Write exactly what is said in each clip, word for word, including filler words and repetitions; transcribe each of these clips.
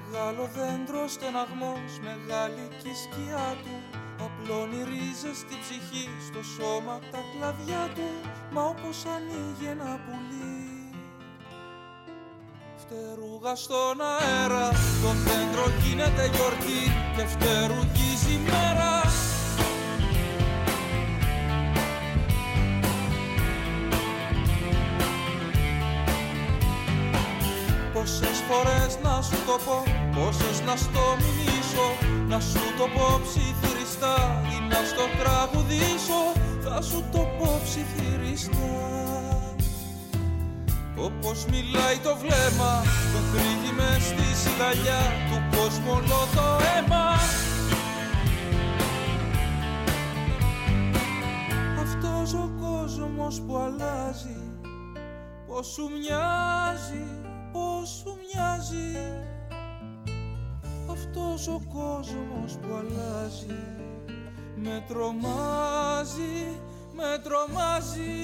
Μεγάλο δέντρο στεναγμός, μεγάλη κι η σκιά του. Απλώνει ρίζες στη ψυχή, στο σώμα τα κλαδιά του. Μα όπως ανοίγει ένα πουλί, φτερούγα στον αέρα. Το δέντρο γίνεται γιορτή και φτερουγίζει η μέρα. Πόσες φορές να σου το πω, πόσες να στο μιμήσω. Να σου το πω ψιθυριστά ή να στο τραγουδήσω. Θα σου το πω ψιθυριστά. Όπως μιλάει το βλέμμα που κρύβει μες στη σιγαλιά του κόσμου όλο το αίμα. Αυτός ο κόσμος που αλλάζει, πως σου μοιάζει, πως σου μοιάζει. Αυτός ο κόσμος που αλλάζει με τρομάζει, με τρομάζει.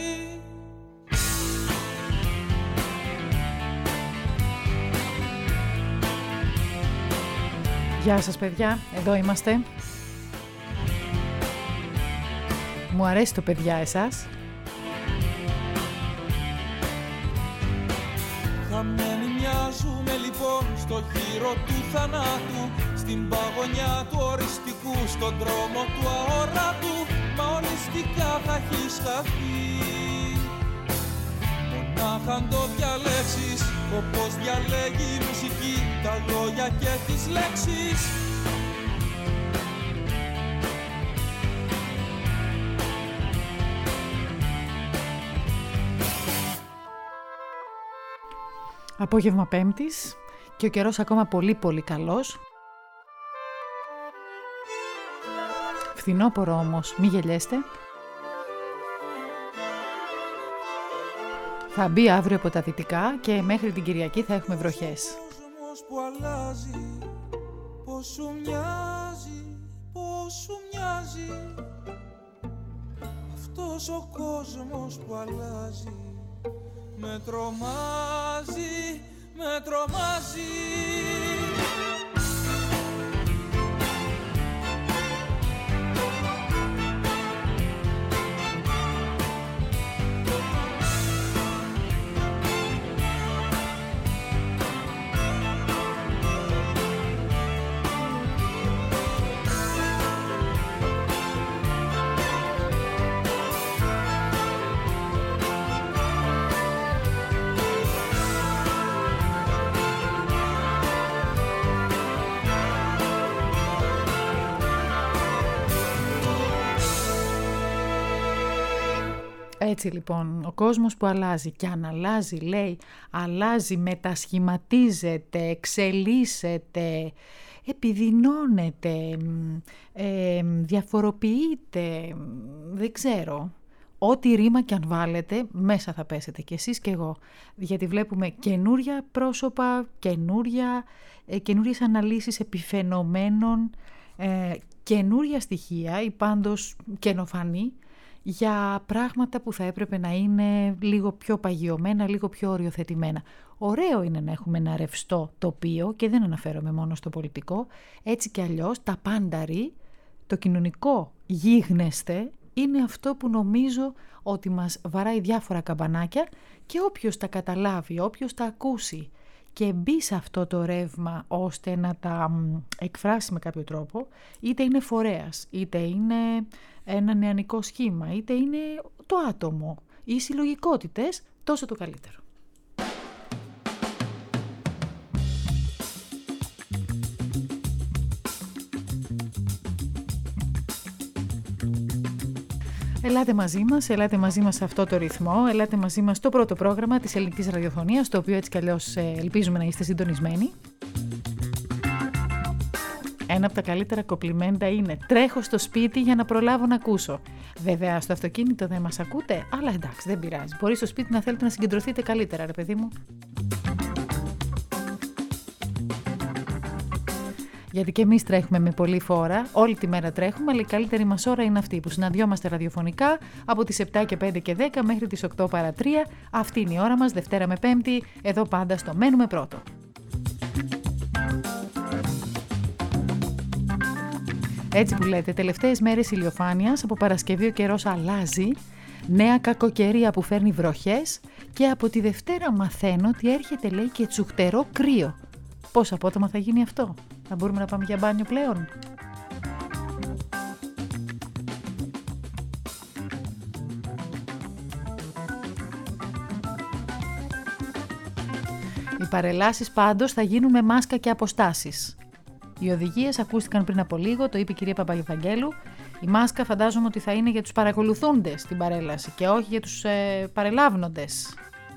Γεια σας παιδιά, εδώ είμαστε. Μου αρέσει το παιδιά εσάς. Χαμένοι μοιάζουμε λοιπόν στο γύρο του θανάτου. Στην παγωνιά του οριστικού, στον δρόμο του αόρατου. Μα οριστικά θα έχεις χαθεί. Μονάχα αν το διαλέξεις, όπως διαλέγει η μουσική, τα λόγια και τις λέξεις. Απόγευμα Πέμπτης και ο καιρός ακόμα πολύ πολύ καλός. Φθινόπορο όμως, μη γελιέστε. Θα μπει αύριο από τα δυτικά και μέχρι την Κυριακή θα έχουμε βροχές. Κόσμος που αλλάζει, πως σου μοιάζει, πως σου μοιάζει. Αυτός ο κόσμος που αλλάζει με τρομάζει, με τρομάζει. Έτσι λοιπόν, ο κόσμος που αλλάζει και αν αλλάζει, λέει, αλλάζει, μετασχηματίζεται, εξελίσσεται, επιδεινώνεται, ε, διαφοροποιείται, δεν ξέρω. Ό,τι ρήμα κι αν βάλετε, μέσα θα πέσετε κι εσείς κι εγώ. Γιατί βλέπουμε καινούρια πρόσωπα, καινούρια, ε, καινούριες αναλύσεις επιφαινομένων, ε, καινούρια στοιχεία ή πάντως καινοφανή, για πράγματα που θα έπρεπε να είναι λίγο πιο παγιωμένα, λίγο πιο οριοθετημένα. Ωραίο είναι να έχουμε ένα ρευστό τοπίο και δεν αναφέρομαι μόνο στο πολιτικό. Έτσι κι αλλιώς τα πάνταρι, το κοινωνικό γίγνεσθε είναι αυτό που νομίζω ότι μας βαράει διάφορα καμπανάκια και όποιος τα καταλάβει, όποιος τα ακούσει και μπει σε αυτό το ρεύμα ώστε να τα εκφράσει με κάποιο τρόπο, είτε είναι φορέας, είτε είναι ένα νεανικό σχήμα, είτε είναι το άτομο ή οι συλλογικότητες, τόσο το καλύτερο. Ελάτε μαζί μας, ελάτε μαζί μας σε αυτό το ρυθμό, ελάτε μαζί μας στο πρώτο πρόγραμμα της ελληνικής ραδιοφωνίας, το οποίο έτσι κι αλλιώς ελπίζουμε να είστε συντονισμένοι. Ένα από τα καλύτερα κοπλιμέντα είναι «Τρέχω στο σπίτι για να προλάβω να ακούσω». Βέβαια στο αυτοκίνητο δεν μας ακούτε, αλλά εντάξει, δεν πειράζει. Μπορεί στο σπίτι να θέλετε να συγκεντρωθείτε καλύτερα, ρε παιδί μου. Γιατί και εμείς τρέχουμε με πολλή φόρα, όλη τη μέρα τρέχουμε, αλλά η καλύτερη μας ώρα είναι αυτή που συναντιόμαστε ραδιοφωνικά από τις επτά και πέντε και δέκα μέχρι τις οκτώ παρά τρία. Αυτή είναι η ώρα μας, Δευτέρα με Πέμπτη, εδώ πάντα στο Μένουμε Πρώτο. Έτσι που λέτε, τελευταίες μέρες ηλιοφάνειας, από Παρασκευή ο καιρός αλλάζει, νέα κακοκαιρία που φέρνει βροχές και από τη Δευτέρα μαθαίνω ότι έρχεται, λέει, και τσουχτερό κρύο. Πώς απότομα θα γίνει αυτό? Θα μπορούμε να πάμε για μπάνιο πλέον? Οι παρελάσεις πάντως θα γίνουν με μάσκα και αποστάσεις. Οι οδηγίες ακούστηκαν πριν από λίγο, το είπε η κυρία Παπαγευαγγέλου. Η μάσκα φαντάζομαι ότι θα είναι για τους παρακολουθούντες στην παρέλαση και όχι για τους ε, παρελάβνοντες.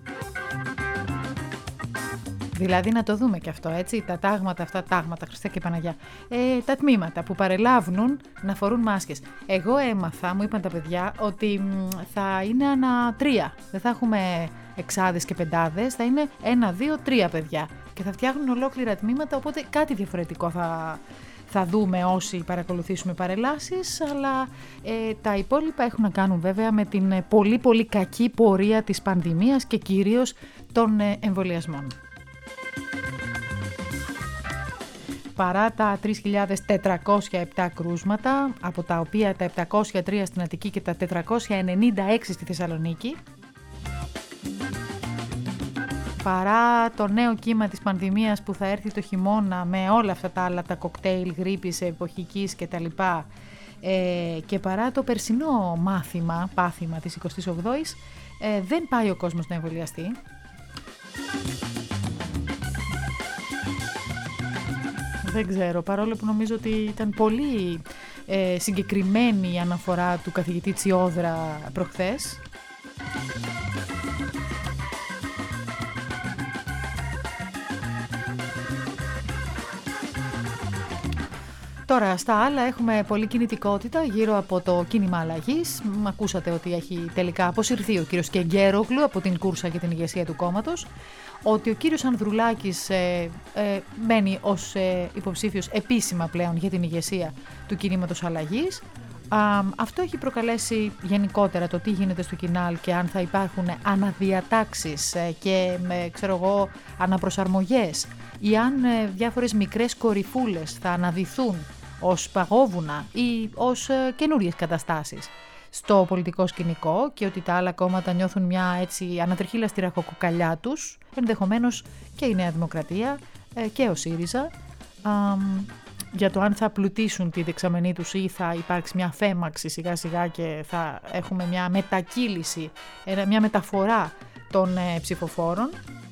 Δηλαδή να το δούμε και αυτό, έτσι, τα τάγματα αυτά, τάγματα, Χριστέ και Παναγιά, ε, τα τμήματα που παρελάβνουν να φορούν μάσκες. Εγώ έμαθα, μου είπαν τα παιδιά, ότι μ, θα είναι ανά τρία, δεν θα έχουμε εξάδες και πεντάδες, θα είναι ένα, δύο, τρία παιδιά και θα φτιάχνουν ολόκληρα τμήματα, οπότε κάτι διαφορετικό θα, θα δούμε όσοι παρακολουθήσουμε παρελάσεις, αλλά ε, τα υπόλοιπα έχουν να κάνουν βέβαια με την ε, πολύ πολύ κακή πορεία της πανδημίας και κυρίως των ε, εμβολιασμών. Παρά τα τρεις χιλιάδες τετρακόσια επτά κρούσματα, από τα οποία τα επτακόσια τρία στην Αττική και τα τετρακόσια ενενήντα έξι στη Θεσσαλονίκη, παρά το νέο κύμα της πανδημίας που θα έρθει το χειμώνα με όλα αυτά τα άλλα, τα κοκτέιλ, γρίπης, εποχικής κτλ. Ε, και παρά το περσινό μάθημα, πάθημα της εικοστής ογδόης, ε, δεν πάει ο κόσμος να εμβολιαστεί. Δεν ξέρω, παρόλο που νομίζω ότι ήταν πολύ ε, συγκεκριμένη η αναφορά του καθηγητή Τσιόδρα προχθές. Τώρα στα άλλα έχουμε πολλή κινητικότητα γύρω από το κίνημα αλλαγής. Μ' ακούσατε ότι έχει τελικά αποσυρθεί ο κύριος Κεγκέρογλου από την κούρσα για την ηγεσία του κόμματος. Ότι ο κύριος Ανδρουλάκης ε, ε, μένει ως ε, υποψήφιος επίσημα πλέον για την ηγεσία του κινήματος αλλαγής. Α, αυτό έχει προκαλέσει γενικότερα το τι γίνεται στο Κινάλ και αν θα υπάρχουν αναδιατάξεις ε, και με, ξέρω εγώ, αναπροσαρμογές ή αν ε, διάφορες μικρές κορυφούλες θα αναδυθούν ως παγόβουνα ή ως ε, καινούριες καταστάσεις στο πολιτικό σκηνικό και ότι τα άλλα κόμματα νιώθουν μια έτσι ανατριχύλα στη ραχοκοκαλιά τους, ενδεχομένως και η Νέα Δημοκρατία ε, και ο ΣΥΡΙΖΑ, α, για το αν θα πλουτίσουν τη δεξαμενή τους ή θα υπάρξει μια φέμαξη σιγά σιγά και θα έχουμε μια μετακύληση, μια μεταφορά των ε, ψηφοφόρων.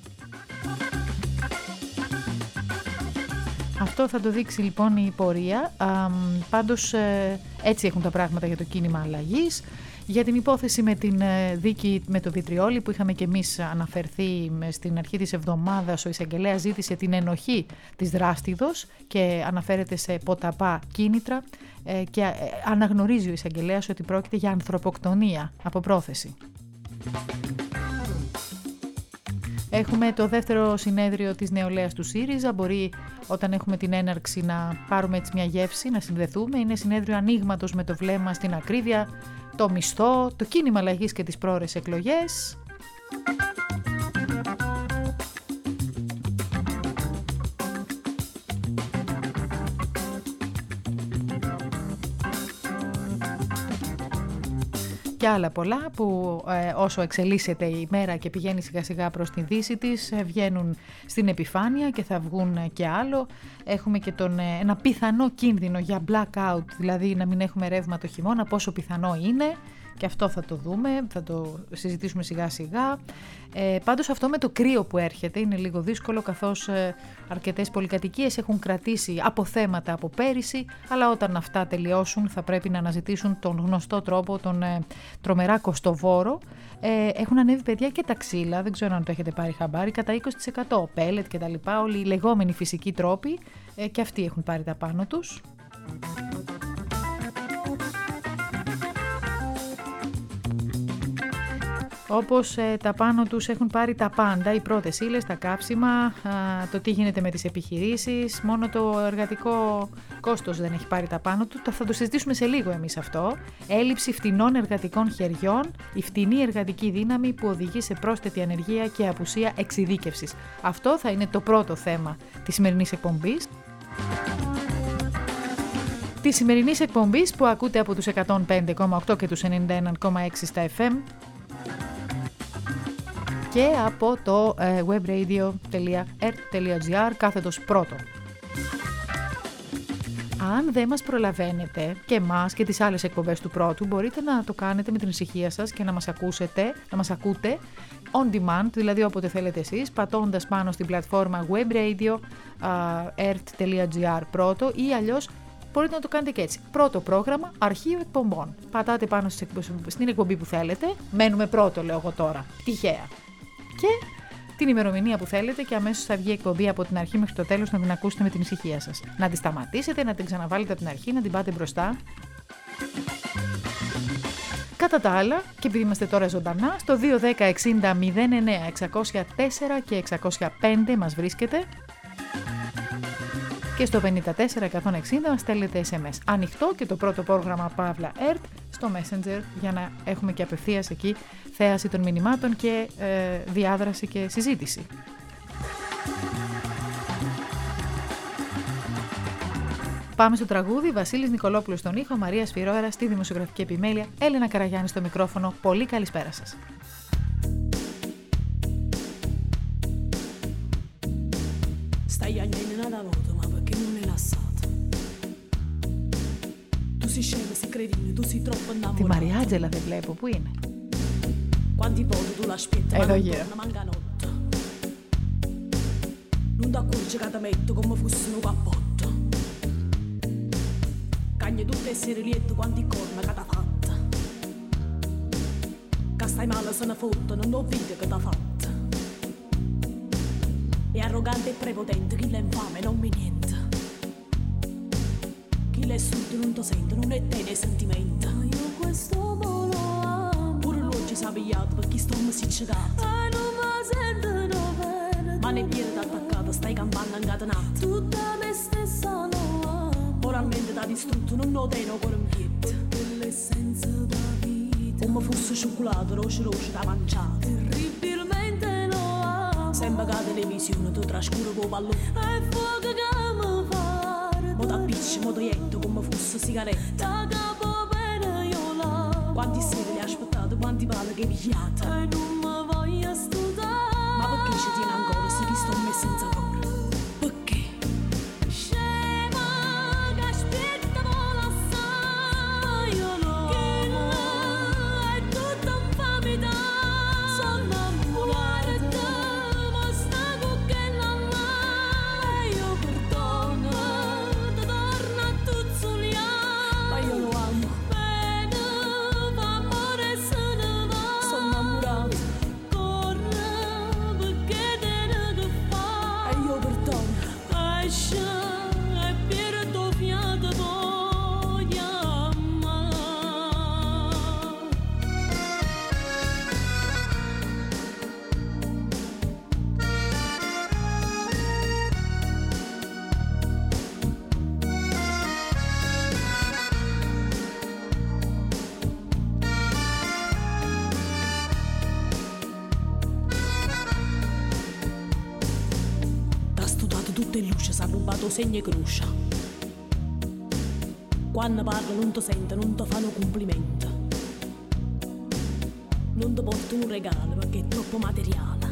Αυτό θα το δείξει λοιπόν η πορεία. Α, πάντως ε, έτσι έχουν τα πράγματα για το κίνημα αλλαγής. Για την υπόθεση με την ε, δίκη με το Βιτριόλι που είχαμε και εμείς αναφερθεί στην αρχή της εβδομάδας, ο εισαγγελέας ζήτησε την ενοχή της δράστιδος και αναφέρεται σε ποταπά κίνητρα ε, και ε, αναγνωρίζει ο εισαγγελέας ότι πρόκειται για ανθρωποκτονία από πρόθεση. Έχουμε το δεύτερο συνέδριο της νεολαίας του ΣΥΡΙΖΑ. Μπορεί όταν έχουμε την έναρξη να πάρουμε έτσι μια γεύση, να συνδεθούμε. Είναι συνέδριο ανοίγματος με το βλέμμα στην ακρίβεια, το μισθό, το κίνημα αλλαγής και τις πρόορες εκλογές. Και άλλα πολλά που ε, όσο εξελίσσεται η μέρα και πηγαίνει σιγά σιγά προς την δύση της ε, βγαίνουν στην επιφάνεια και θα βγουν ε, και άλλο. Έχουμε και τον, ε, ένα πιθανό κίνδυνο για blackout, δηλαδή να μην έχουμε ρεύμα το χειμώνα, πόσο πιθανό είναι. Και αυτό θα το δούμε, θα το συζητήσουμε σιγά σιγά. Ε, πάντως αυτό με το κρύο που έρχεται είναι λίγο δύσκολο, καθώς ε, αρκετές πολυκατοικίες έχουν κρατήσει αποθέματα από πέρυσι, αλλά όταν αυτά τελειώσουν θα πρέπει να αναζητήσουν τον γνωστό τρόπο, τον ε, τρομερά κοστοβόρο. Ε, έχουν ανέβει, παιδιά, και τα ξύλα, δεν ξέρω αν το έχετε πάρει χαμπάρι, κατά είκοσι τοις εκατό, πέλετ και τα λοιπά, όλοι οι λεγόμενοι φυσικοί τρόποι ε, και αυτοί έχουν πάρει τα πάνω τους. Όπως ε, τα πάνω τους έχουν πάρει τα πάντα, οι πρώτες ύλες, τα κάψιμα, α, το τι γίνεται με τις επιχειρήσεις, μόνο το εργατικό κόστος δεν έχει πάρει τα πάνω του, θα το συζητήσουμε σε λίγο εμείς αυτό. Έλλειψη φτηνών εργατικών χεριών, η φτηνή εργατική δύναμη που οδηγεί σε πρόσθετη ανεργία και απουσία εξειδίκευσης. Αυτό θα είναι το πρώτο θέμα της σημερινής εκπομπής. Τη σημερινής εκπομπής που ακούτε από τους εκατόν πέντε κόμμα οκτώ και τους ενενήντα ένα κόμμα έξι στα εφ εμ και από το ε, webradio.ert.gr κάθετος πρώτο. Αν δεν μας προλαβαίνετε και εμάς και τις άλλες εκπομπές του πρώτου, μπορείτε να το κάνετε με την ησυχία σας και να μας ακούσετε, να μας ακούτε on demand, δηλαδή όποτε θέλετε εσείς, πατώντας πάνω στην πλατφόρμα webradio.ert.gr πρώτο ή αλλιώς μπορείτε να το κάνετε και έτσι. Πρώτο πρόγραμμα, αρχείο εκπομπών. Πατάτε πάνω στην εκπομπή που θέλετε, μένουμε πρώτο λέω εγώ τώρα, τυχαία. Και την ημερομηνία που θέλετε και αμέσως θα βγει η εκπομπή από την αρχή μέχρι το τέλος να την ακούσετε με την ησυχία σας. Να τη σταματήσετε, να την ξαναβάλετε από την αρχή, να την πάτε μπροστά. Κατά τα άλλα, και επειδή είμαστε τώρα ζωντανά, στο δύο ένα μηδέν εξήντα μηδέν εννέα εξακόσια τέσσερα και εξακόσια πέντε μας βρίσκεται και στο πενήντα τέσσερα εκατόν εξήντα μας στέλνετε ες εμ ες. Ανοιχτό και το πρώτο πρόγραμμα Παύλα Ερτ στο Messenger για να έχουμε και απευθείας εκεί θέαση των μηνυμάτων και ε, διάδραση και συζήτηση. Πάμε στο τραγούδι. Βασίλης Νικολόπουλος στον ήχο, Μαρία Σφυρόερα στη δημοσιογραφική επιμέλεια, Έλενα Καραγιάννη στο μικρόφωνο. Πολύ καλησπέρα σας. Stai agnendo una volta, ma perché non è lasciata? Tu sei scema, sei cretino, tu sei troppo innamorato. Τη Μαριάτζελα δεν βλέπω, πού είναι? Quanti volte tu l'aspetti, ma non torna manca notte. Non ti accorgi che ti metto come fosse un cappotto. Cagni tutte essere lieto, quanti corna che t'ha fatta. Che stai male se ne fotte, non ho video che t'ha fatta. È arrogante e prepotente, chi l'è infame non mi niente. Chi l'è sotto non ti sente, non è te nei sentimenti. Io questo volo amo. Pure lui ci sa pigliato perché sto mi si cegato. E non mi sento no bene. Ma ne piede attaccata, stai campando incatenato. Tutta me stessa no amo. Moralmente da distrutto, non ho te no cuore in piedi. L'essenza da vita. Come fosse cioccolato, roce roce da mangiato. Terribilmente no amo. Sembra che la televisione tu trascura con pallone. E fuoco che mi fare. Mo t'appicci, mo t'aietto come fosse sigaretta. Da capo bene io là. Quanti sere li aspettate, quanti pali che pigliate. E non mi voglio studiare. Ma perché ci tiene ancora se chi sto me senza cuore? Perché? Scema che aspetta vola assai. Io lo amo. È tutta infamità. Sono innamorata. Ma sta con che la là. Io perdono. Ti torna a tuzzuliare. Ma io lo amo. Bene, fa amore se ne va. Sono innamorato. Corre perché te ne che fa. E io perdono. Esce e perdo fiato voglio amare. T'ha studiato tutte le luci, s'ha rubato segno e croce. Quando parlo non ti sento, non ti fanno complimenti. Non ti porto un regalo perché è troppo materiale.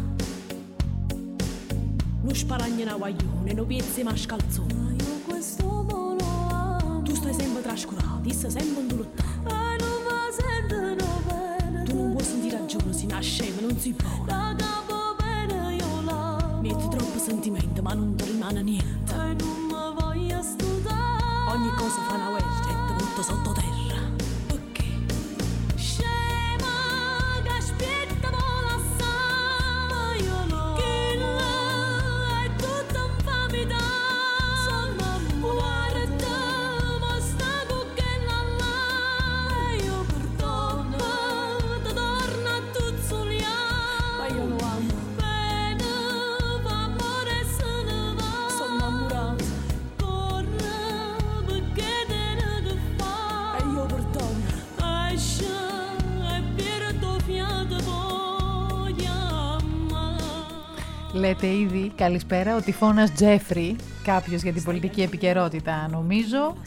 Non sparagno una guaglione, non piezzi ma scalzone. Ma io questo volo amo. Tu stai sempre trascurato, io stai sempre indolottato. E non mi sento no bene. Tu non vuoi sentire ragione, si nasce ma non si buona. Da capo bene io là. Metti troppo sentimento ma non ti rimane niente. E non mi voglio studiare. Ogni cosa fa una guerra e ti butta sottoterra. Perché? Scema che aspetta vola assai. Io lo amo. È tutta infamità. Sono innamorata. Ma sta con che la là. Io perdono. Ti torna a tuzzuliare. Ma io lo amo. Bene, fa amore se ne va. Sono innamorato. Corre perché te ne che fa. E io perdono. Esce e perdo fiato voglio amare. Λέτε ήδη καλησπέρα ο τυφώνας Τζέφρι, κάποιος για την πολιτική επικαιρότητα νομίζω, και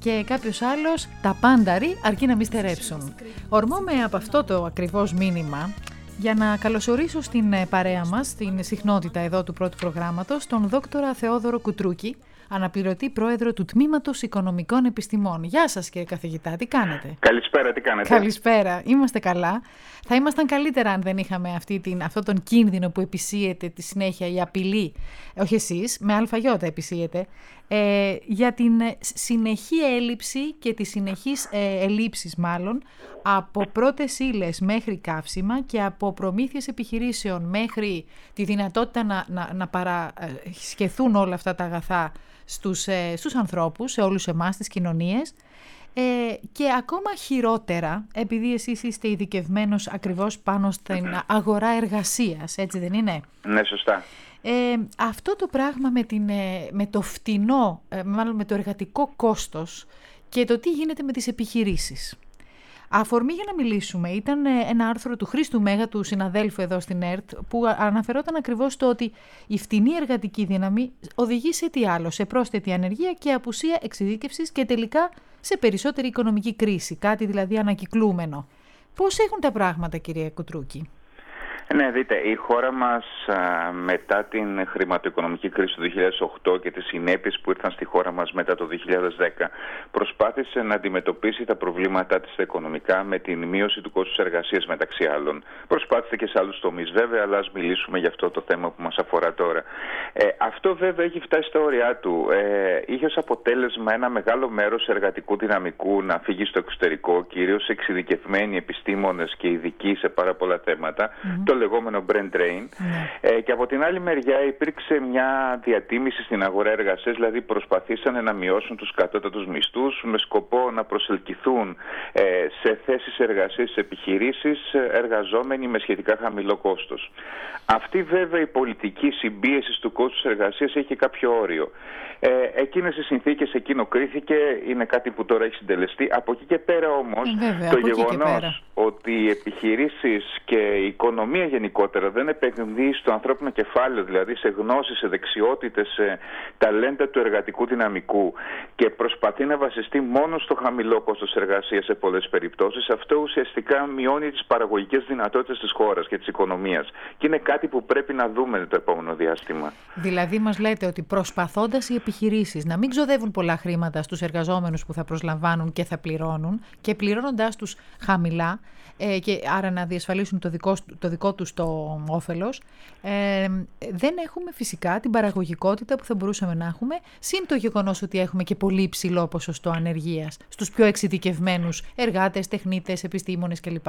και κάποιος άλλος τα πάνταρι αρκεί να μη στερέψουν. Ορμόμαι από αυτό το ακριβώς μήνυμα για να καλωσορίσω στην παρέα μας, στην συχνότητα εδώ του πρώτου προγράμματος, τον δόκτορα Θεόδωρο Κουτρούκη, αναπληρωτή πρόεδρο του Τμήματος Οικονομικών Επιστημών. Γεια σας κύριε καθηγητά, τι κάνετε? Καλησπέρα, τι κάνετε? Καλησπέρα, είμαστε καλά. Θα ήμασταν καλύτερα αν δεν είχαμε αυτή την, αυτόν τον κίνδυνο που επισύεται τη συνέχεια, η απειλή, όχι εσείς, με αλφαγιώτα επισύεται, ε, για την συνεχή έλλειψη και τις συνεχείς ε, ελλείψεις μάλλον από πρώτες ύλες μέχρι καύσιμα και από προμήθειες επιχειρήσεων μέχρι τη δυνατότητα να, να, να παρασχεθούν όλα αυτά τα αγαθά στους, ε, στους ανθρώπους, σε όλους εμάς, τις κοινωνίες. Ε, και ακόμα χειρότερα, επειδή εσείς είστε ειδικευμένος ακριβώς πάνω στην αγορά εργασίας, έτσι δεν είναι? Ναι, σωστά. Ε, αυτό το πράγμα με, την, με το φτηνό, μάλλον με το εργατικό κόστος και το τι γίνεται με τις επιχειρήσεις. Αφορμή για να μιλήσουμε ήταν ένα άρθρο του Χρήστου Μέγα, του συναδέλφου εδώ στην ΕΡΤ, που αναφερόταν ακριβώς στο ότι η φτηνή εργατική δύναμη οδηγεί σε τι άλλο, σε πρόσθετη ανεργία και απουσία εξειδίκευσης και τελικά σε περισσότερη οικονομική κρίση, κάτι δηλαδή ανακυκλούμενο. Πώς έχουν τα πράγματα, κύριε Κουτρούκη? Ναι, δείτε, η χώρα μας α, μετά την χρηματοοικονομική κρίση του δύο χιλιάδες οκτώ και τις συνέπειες που ήρθαν στη χώρα μας μετά το δύο χιλιάδες δέκα προσπάθησε να αντιμετωπίσει τα προβλήματά της οικονομικά με την μείωση του κόστους εργασίας μεταξύ άλλων. Προσπάθησε και σε άλλους τομείς βέβαια, αλλά ας μιλήσουμε για αυτό το θέμα που μας αφορά τώρα. Ε, αυτό βέβαια έχει φτάσει στα όρια του. Ε, είχε ως αποτέλεσμα ένα μεγάλο μέρος εργατικού δυναμικού να φύγει στο εξωτερικό, κυρίως εξειδικευμένοι επιστήμονες και ειδικοί σε πάρα πολλά θέματα. Mm-hmm. Το λεγόμενο brain drain. Mm. Ε, και από την άλλη μεριά υπήρξε μια διατίμηση στην αγορά εργασίας, δηλαδή προσπαθήσαν να μειώσουν τους κατώτατους μισθούς με σκοπό να προσελκυθούν ε, σε θέσεις εργασίας σε επιχειρήσεις εργαζόμενοι με σχετικά χαμηλό κόστος. Αυτή βέβαια η πολιτική συμπίεση του κόστους εργασίας έχει κάποιο όριο. Ε, εκείνες οι συνθήκες, εκείνο κρίθηκε, είναι κάτι που τώρα έχει συντελεστεί. Από εκεί και πέρα όμως, ε, βέβαια, το γεγονός ότι οι επιχειρήσεις και η οικονομία γενικότερα δεν επενδύει στο ανθρώπινο κεφάλαιο, δηλαδή σε γνώσεις, σε δεξιότητες, σε ταλέντα του εργατικού δυναμικού και προσπαθεί να βασιστεί μόνο στο χαμηλό κόστος εργασίας σε πολλές περιπτώσεις, αυτό ουσιαστικά μειώνει τις παραγωγικές δυνατότητες της χώρας και της οικονομίας. Και είναι κάτι που πρέπει να δούμε το επόμενο διάστημα. Δηλαδή μας λέτε ότι προσπαθώντας οι επιχειρήσεις να μην ξοδεύουν πολλά χρήματα στους εργαζόμενους που θα προσλαμβάνουν και θα πληρώνουν και πληρώνοντάς τους χαμηλά, ε, και άρα να διασφαλίσουν το δικό, το δικό τους το όφελος, ε, δεν έχουμε φυσικά την παραγωγικότητα που θα μπορούσαμε να έχουμε, συν το γεγονός ότι έχουμε και πολύ υψηλό ποσοστό ανεργίας στους πιο εξειδικευμένους εργάτες, τεχνίτες, επιστήμονες κλπ.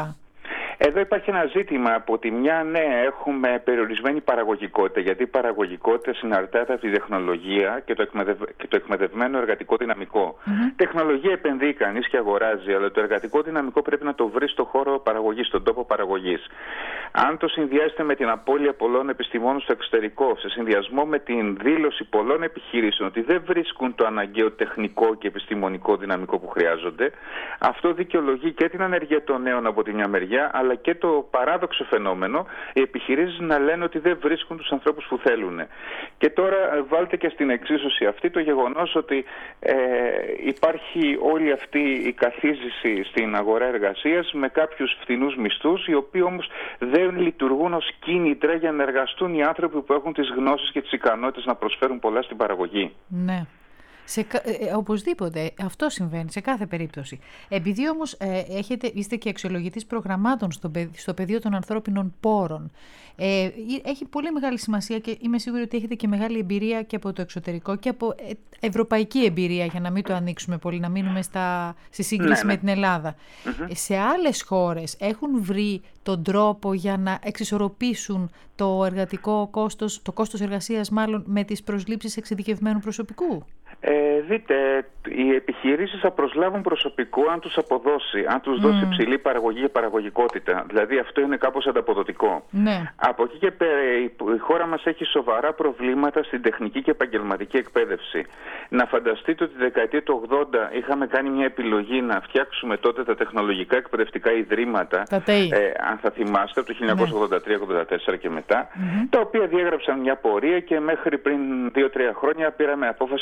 Εδώ υπάρχει ένα ζήτημα. Από τη μια, ναι, έχουμε περιορισμένη παραγωγικότητα, γιατί η παραγωγικότητα συναρτάται από τη τεχνολογία και το, εκμεδευ... και το εκμεδευμένο εργατικό δυναμικό. Mm-hmm. Τεχνολογία επενδύει κανείς και αγοράζει, αλλά το εργατικό δυναμικό πρέπει να το βρει στο χώρο παραγωγής, στον τόπο παραγωγής. Αν το συνδυάσετε με την απώλεια πολλών επιστημόνων στο εξωτερικό, σε συνδυασμό με την δήλωση πολλών επιχειρήσεων ότι δεν βρίσκουν το αναγκαίο τεχνικό και επιστημονικό δυναμικό που χρειάζονται, αυτό δικαιολογεί και την ανεργία των νέων από τη μια μεριά, αλλά και το παράδοξο φαινόμενο, οι επιχειρήσεις να λένε ότι δεν βρίσκουν τους ανθρώπους που θέλουν. Και τώρα βάλτε και στην εξίσωση αυτή το γεγονός ότι ε, υπάρχει όλη αυτή η καθίζηση στην αγορά εργασίας με κάποιους φθηνούς μισθούς, οι οποίοι όμως δεν λειτουργούν ως κίνητρα για να εργαστούν οι άνθρωποι που έχουν τις γνώσεις και τις ικανότητες να προσφέρουν πολλά στην παραγωγή. Ναι. Σε, ε, οπωσδήποτε, αυτό συμβαίνει σε κάθε περίπτωση. Επειδή όμως ε, έχετε, είστε και αξιολογητής προγραμμάτων στο, στο πεδίο των ανθρώπινων πόρων, ε, έχει πολύ μεγάλη σημασία και είμαι σίγουρη ότι έχετε και μεγάλη εμπειρία και από το εξωτερικό και από ε, ευρωπαϊκή εμπειρία, για να μην το ανοίξουμε πολύ, να μείνουμε στα, στη σύγκριση ναι, ναι. με την Ελλάδα. Mm-hmm. Σε άλλες χώρες έχουν βρει τον τρόπο για να εξισορροπήσουν το εργατικό κόστος, το κόστος εργασίας μάλλον, με τις προσλήψεις εξειδικευμένου προσωπικού? Ε, δείτε, οι επιχειρήσεις θα προσλάβουν προσωπικό αν τους αποδώσει, αν τους mm. δώσει υψηλή παραγωγή και παραγωγικότητα. Δηλαδή αυτό είναι κάπως ανταποδοτικό. Ναι. Από εκεί και πέρα η χώρα μας έχει σοβαρά προβλήματα στην τεχνική και επαγγελματική εκπαίδευση. Να φανταστείτε ότι τη δεκαετία του ογδόντα είχαμε κάνει μια επιλογή να φτιάξουμε τότε τα τεχνολογικά εκπαιδευτικά ιδρύματα, ε, αν θα θυμάστε, από το χίλια εννιακόσια ογδόντα τρία ογδόντα τέσσερα και μετά, mm-hmm. τα οποία διέγραψαν μια πορεία και μέχρι πριν δύο τρία χρόνια πήραμε απόφαση να τα κάνουμε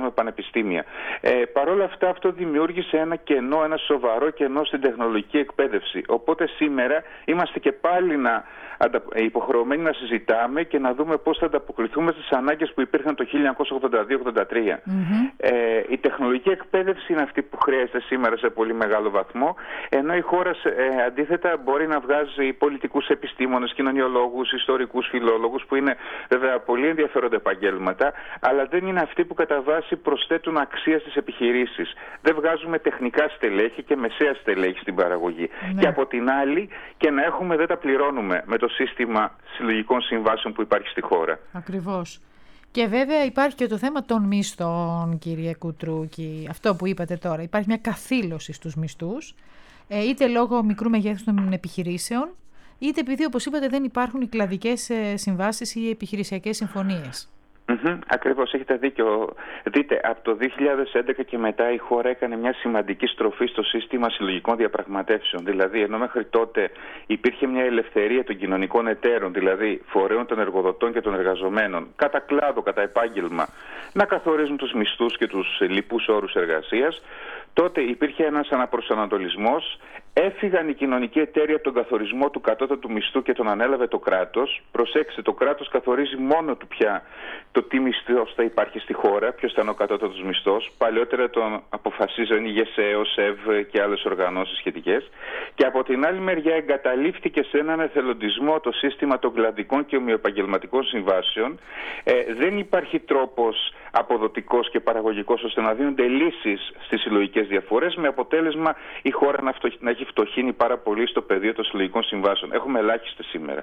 με πανεπιστήμια. Ε, Παρ' όλα αυτά, αυτό δημιούργησε ένα κενό, ένα σοβαρό κενό στην τεχνολογική εκπαίδευση. Οπότε σήμερα είμαστε και πάλι να, υποχρεωμένοι να συζητάμε και να δούμε πώς θα ανταποκριθούμε στις ανάγκες που υπήρχαν το χίλια εννιακόσια ογδόντα δύο ογδόντα τρία. Mm-hmm. Ε, η τεχνολογική εκπαίδευση είναι αυτή που χρειάζεται σήμερα σε πολύ μεγάλο βαθμό, ενώ η χώρα ε, αντίθετα μπορεί να βγάζει πολιτικούς επιστήμονες, κοινωνιολόγους, ιστορικούς, φιλόλογους, που είναι βέβαια πολύ ενδιαφέροντα επαγγέλματα, αλλά δεν είναι αυτοί που κατά βάση προσθέτουν αξία στις επιχειρήσεις. Δεν βγάζουμε τεχνικά στελέχη και μεσαία στελέχη στην παραγωγή. Ναι. Και από την άλλη, και να έχουμε δεν τα πληρώνουμε με το σύστημα συλλογικών συμβάσεων που υπάρχει στη χώρα. Ακριβώς. Και βέβαια υπάρχει και το θέμα των μισθών, κύριε Κουτρούκη. Αυτό που είπατε τώρα. Υπάρχει μια καθήλωση στους μισθούς, είτε λόγω μικρού μεγέθους των επιχειρήσεων, είτε επειδή, όπως είπατε, δεν υπάρχουν οι κλαδικές συμβάσεις ή οι επιχειρησιακές συμφωνίες. Mm-hmm, ακριβώς, έχετε δίκιο. Δείτε, από το δύο χιλιάδες έντεκα και μετά η χώρα έκανε μια σημαντική στροφή στο σύστημα συλλογικών διαπραγματεύσεων. Δηλαδή, ενώ μέχρι τότε υπήρχε μια ελευθερία των κοινωνικών εταίρων, δηλαδή φορέων των εργοδοτών και των εργαζομένων, κατά κλάδο, κατά επάγγελμα, να καθορίζουν τους μισθούς και τους λοιπούς όρους εργασίας, τότε υπήρχε ένας αναπροσανατολισμός, έφυγαν οι κοινωνικοί εταίροι από τον καθορισμό του κατώτατου μισθού και τον ανέλαβε το κράτος. Προσέξτε, το κράτος καθορίζει μόνο του πια το τι μισθός θα υπάρχει στη χώρα, ποιος θα είναι ο κατώτατος μισθός. Παλαιότερα τον αποφασίζαν η ΓΕΣΕ, ο ΣΕΒ και άλλες οργανώσεις σχετικές. Και από την άλλη μεριά εγκαταλείφθηκε σε έναν εθελοντισμό το σύστημα των κλαδικών και ομοιοεπαγγελματικών συμβάσεων. Ε, δεν υπάρχει τρόπος αποδοτικός και παραγωγικός ώστε να δίνονται λύσεις στις συλλογικές διαφορές, με αποτέλεσμα η χώρα να, φτωχ... να έχει φτωχύνει πάρα πολύ στο πεδίο των συλλογικών συμβάσεων. Έχουμε ελάχιστες σήμερα.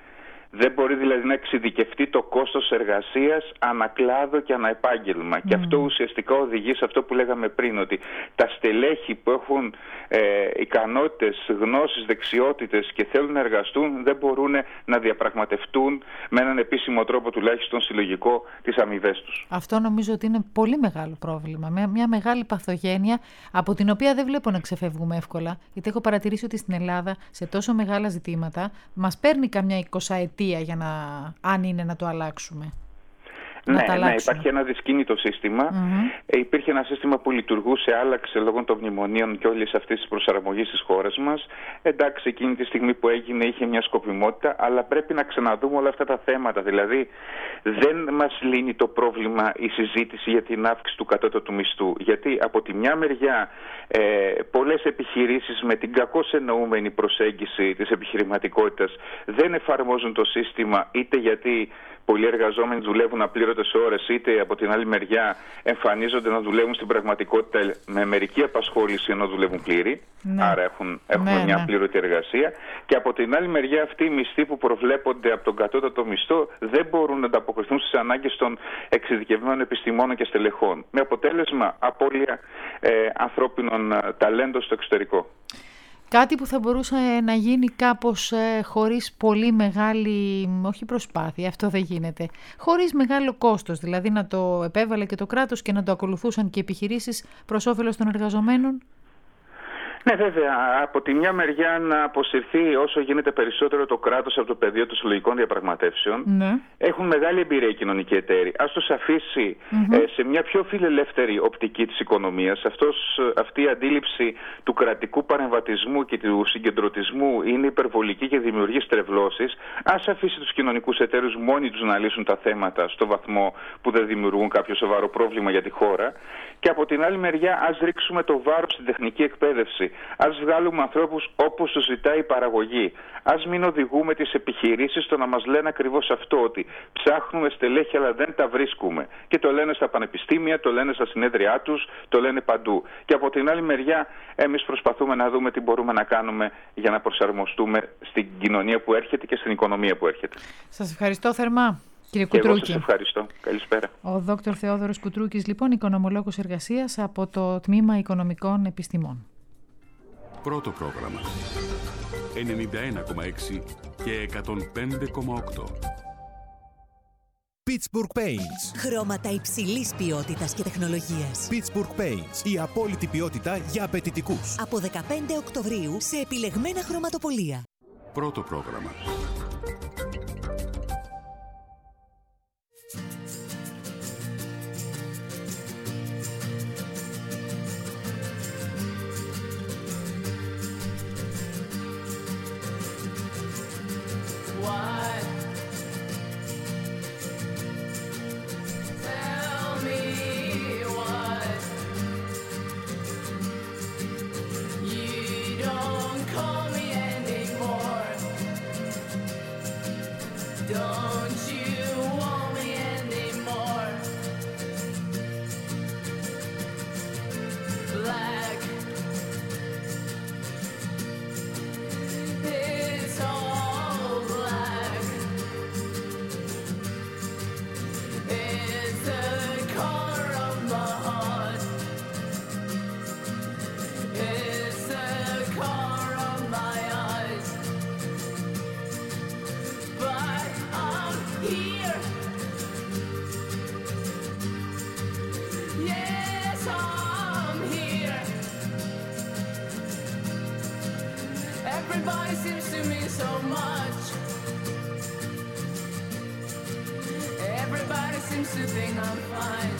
Δεν μπορεί δηλαδή να εξειδικευτεί το κόστος εργασίας ανακλάδο και αναεπάγγελμα. Mm. Και αυτό ουσιαστικά οδηγεί σε αυτό που λέγαμε πριν, ότι τα στελέχη που έχουν ε, ικανότητες, γνώσεις, δεξιότητες και θέλουν να εργαστούν δεν μπορούν να διαπραγματευτούν με έναν επίσημο τρόπο, τουλάχιστον συλλογικό, τις αμοιβές τους. Αυτό νομίζω ότι είναι πολύ μεγάλο πρόβλημα. Μια μεγάλη παθογένεια από την οποία δεν βλέπω να ξεφεύγουμε εύκολα. Γιατί έχω παρατηρήσει ότι στην Ελλάδα σε τόσο μεγάλα ζητήματα μας παίρνει καμιά εικοσαετία για να, αν είναι να το αλλάξουμε. Ναι, ναι, υπάρχει ένα δυσκίνητο σύστημα. Mm-hmm. Ε, υπήρχε ένα σύστημα που λειτουργούσε, άλλαξε λόγω των μνημονίων και όλης αυτής της προσαρμογής της χώρας μας. Εντάξει, εκείνη τη στιγμή που έγινε είχε μια σκοπιμότητα, αλλά πρέπει να ξαναδούμε όλα αυτά τα θέματα. Δηλαδή, δεν μας λύνει το πρόβλημα η συζήτηση για την αύξηση του κατώτατου μισθού. Γιατί από τη μια μεριά, ε, πολλές επιχειρήσεις με την κακώς εννοούμενη προσέγγιση της επιχειρηματικότητας δεν εφαρμόζουν το σύστημα, είτε γιατί πολλοί εργαζόμενοι δουλεύουν απλήρωτες ώρες, είτε από την άλλη μεριά εμφανίζονται να δουλεύουν στην πραγματικότητα με μερική απασχόληση ενώ δουλεύουν πλήρη. Ναι. Άρα έχουν, έχουμε ναι, μια ναι. απλήρωτη εργασία. Και από την άλλη μεριά αυτοί οι μισθοί που προβλέπονται από τον κατώτατο μισθό δεν μπορούν να ανταποκριθούν στις ανάγκες των εξειδικευμένων επιστημόνων και στελεχών. Με αποτέλεσμα απώλεια ε, ανθρώπινων ταλέντων στο εξωτερικό. Κάτι που θα μπορούσε να γίνει κάπως ε, χωρίς πολύ μεγάλη, όχι προσπάθεια, αυτό δεν γίνεται, χωρίς μεγάλο κόστος, δηλαδή να το επέβαλε και το κράτος και να το ακολουθούσαν και επιχειρήσεις προς όφελος των εργαζομένων. Ναι, βέβαια. Από τη μια μεριά να αποσυρθεί όσο γίνεται περισσότερο το κράτος από το πεδίο των συλλογικών διαπραγματεύσεων. Ναι. Έχουν μεγάλη εμπειρία οι κοινωνικοί εταίροι. Ας τους αφήσει mm-hmm. ε, σε μια πιο φιλελεύθερη οπτική της οικονομίας. Αυτός, αυτή η αντίληψη του κρατικού παρεμβατισμού και του συγκεντρωτισμού είναι υπερβολική και δημιουργεί στρεβλώσεις. Ας αφήσει τους κοινωνικούς εταίρους μόνοι τους να λύσουν τα θέματα στο βαθμό που δεν δημιουργούν κάποιο σοβαρό πρόβλημα για τη χώρα. Και από την άλλη μεριά, ας ρίξουμε το βάρος στην τεχνική εκπαίδευση. Ας βγάλουμε ανθρώπους όπως τους ζητάει η παραγωγή. Ας μην οδηγούμε τις επιχειρήσεις στο να μας λένε ακριβώς αυτό, ότι ψάχνουμε στελέχη αλλά δεν τα βρίσκουμε. Και το λένε στα πανεπιστήμια, το λένε στα συνέδριά τους, το λένε παντού. Και από την άλλη μεριά, εμείς προσπαθούμε να δούμε τι μπορούμε να κάνουμε για να προσαρμοστούμε στην κοινωνία που έρχεται και στην οικονομία που έρχεται. Σας ευχαριστώ θερμά. Κύριε και Κουτρούκη. Εγώ σας ευχαριστώ. Καλησπέρα. Ο δόκτωρ Θεόδωρος Κουτρούκης, λοιπόν, οικονομολόγος εργασίας από το Τμήμα Οικονομικών Επιστημών. Πρώτο πρόγραμμα ενενήντα ένα κόμμα έξι και εκατόν πέντε κόμμα οκτώ. Pittsburgh Paints. Χρώματα υψηλής ποιότητας και τεχνολογίας. Pittsburgh Paints. Η απόλυτη ποιότητα για απαιτητικούς. Από δεκαπέντε Οκτωβρίου σε επιλεγμένα χρωματοπωλεία. Πρώτο πρόγραμμα. seems to think I'm fine.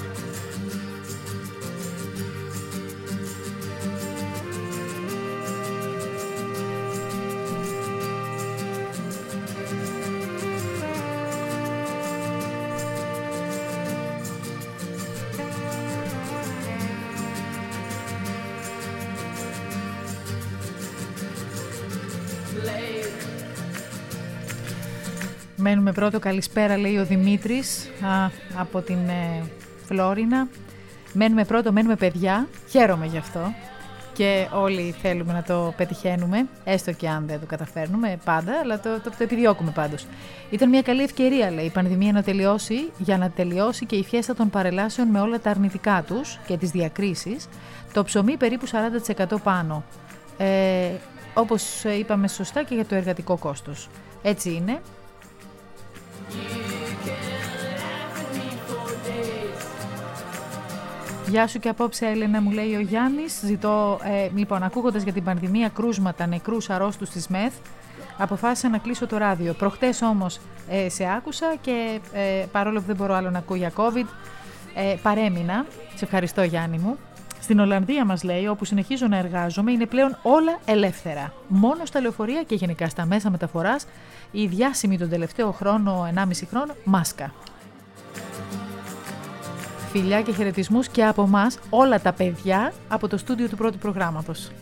Μένουμε πρώτο, καλησπέρα λέει ο Δημήτρης α, από την ε, Φλόρινα. Μένουμε πρώτο, μένουμε παιδιά, χαίρομαι γι' αυτό και όλοι θέλουμε να το πετυχαίνουμε, έστω και αν δεν το καταφέρνουμε πάντα, αλλά το, το, το επιδιώκουμε πάντως. Ήταν μια καλή ευκαιρία, λέει, η πανδημία να τελειώσει, για να τελειώσει και η φιέστα των παρελάσεων με όλα τα αρνητικά τους και τις διακρίσεις, το ψωμί περίπου σαράντα τοις εκατό πάνω, ε, όπως είπαμε σωστά και για το εργατικό κόστος. Έτσι είναι. Γεια σου και απόψε Έλενα, μου λέει ο Γιάννης. Ζητώ, ε, λοιπόν, ακούγοντας για την πανδημία, κρούσματα, νεκρούς, αρρώστους της ΜΕΘ, αποφάσισα να κλείσω το ράδιο. Προχτές όμως ε, σε άκουσα και ε, παρόλο που δεν μπορώ άλλο να ακούω για COVID, ε, παρέμεινα. Σε ευχαριστώ Γιάννη μου. Στην Ολλανδία μας λέει, όπου συνεχίζω να εργάζομαι, είναι πλέον όλα ελεύθερα. Μόνο στα λεωφορεία και γενικά στα μέσα μεταφοράς, η διάσημη τον τελευταίο χρόνο, ενάμιση χρόνο, μάσκα. Φιλιά και χαιρετισμούς και από μας όλα τα παιδιά από το στούντιο του πρώτου προγράμματος.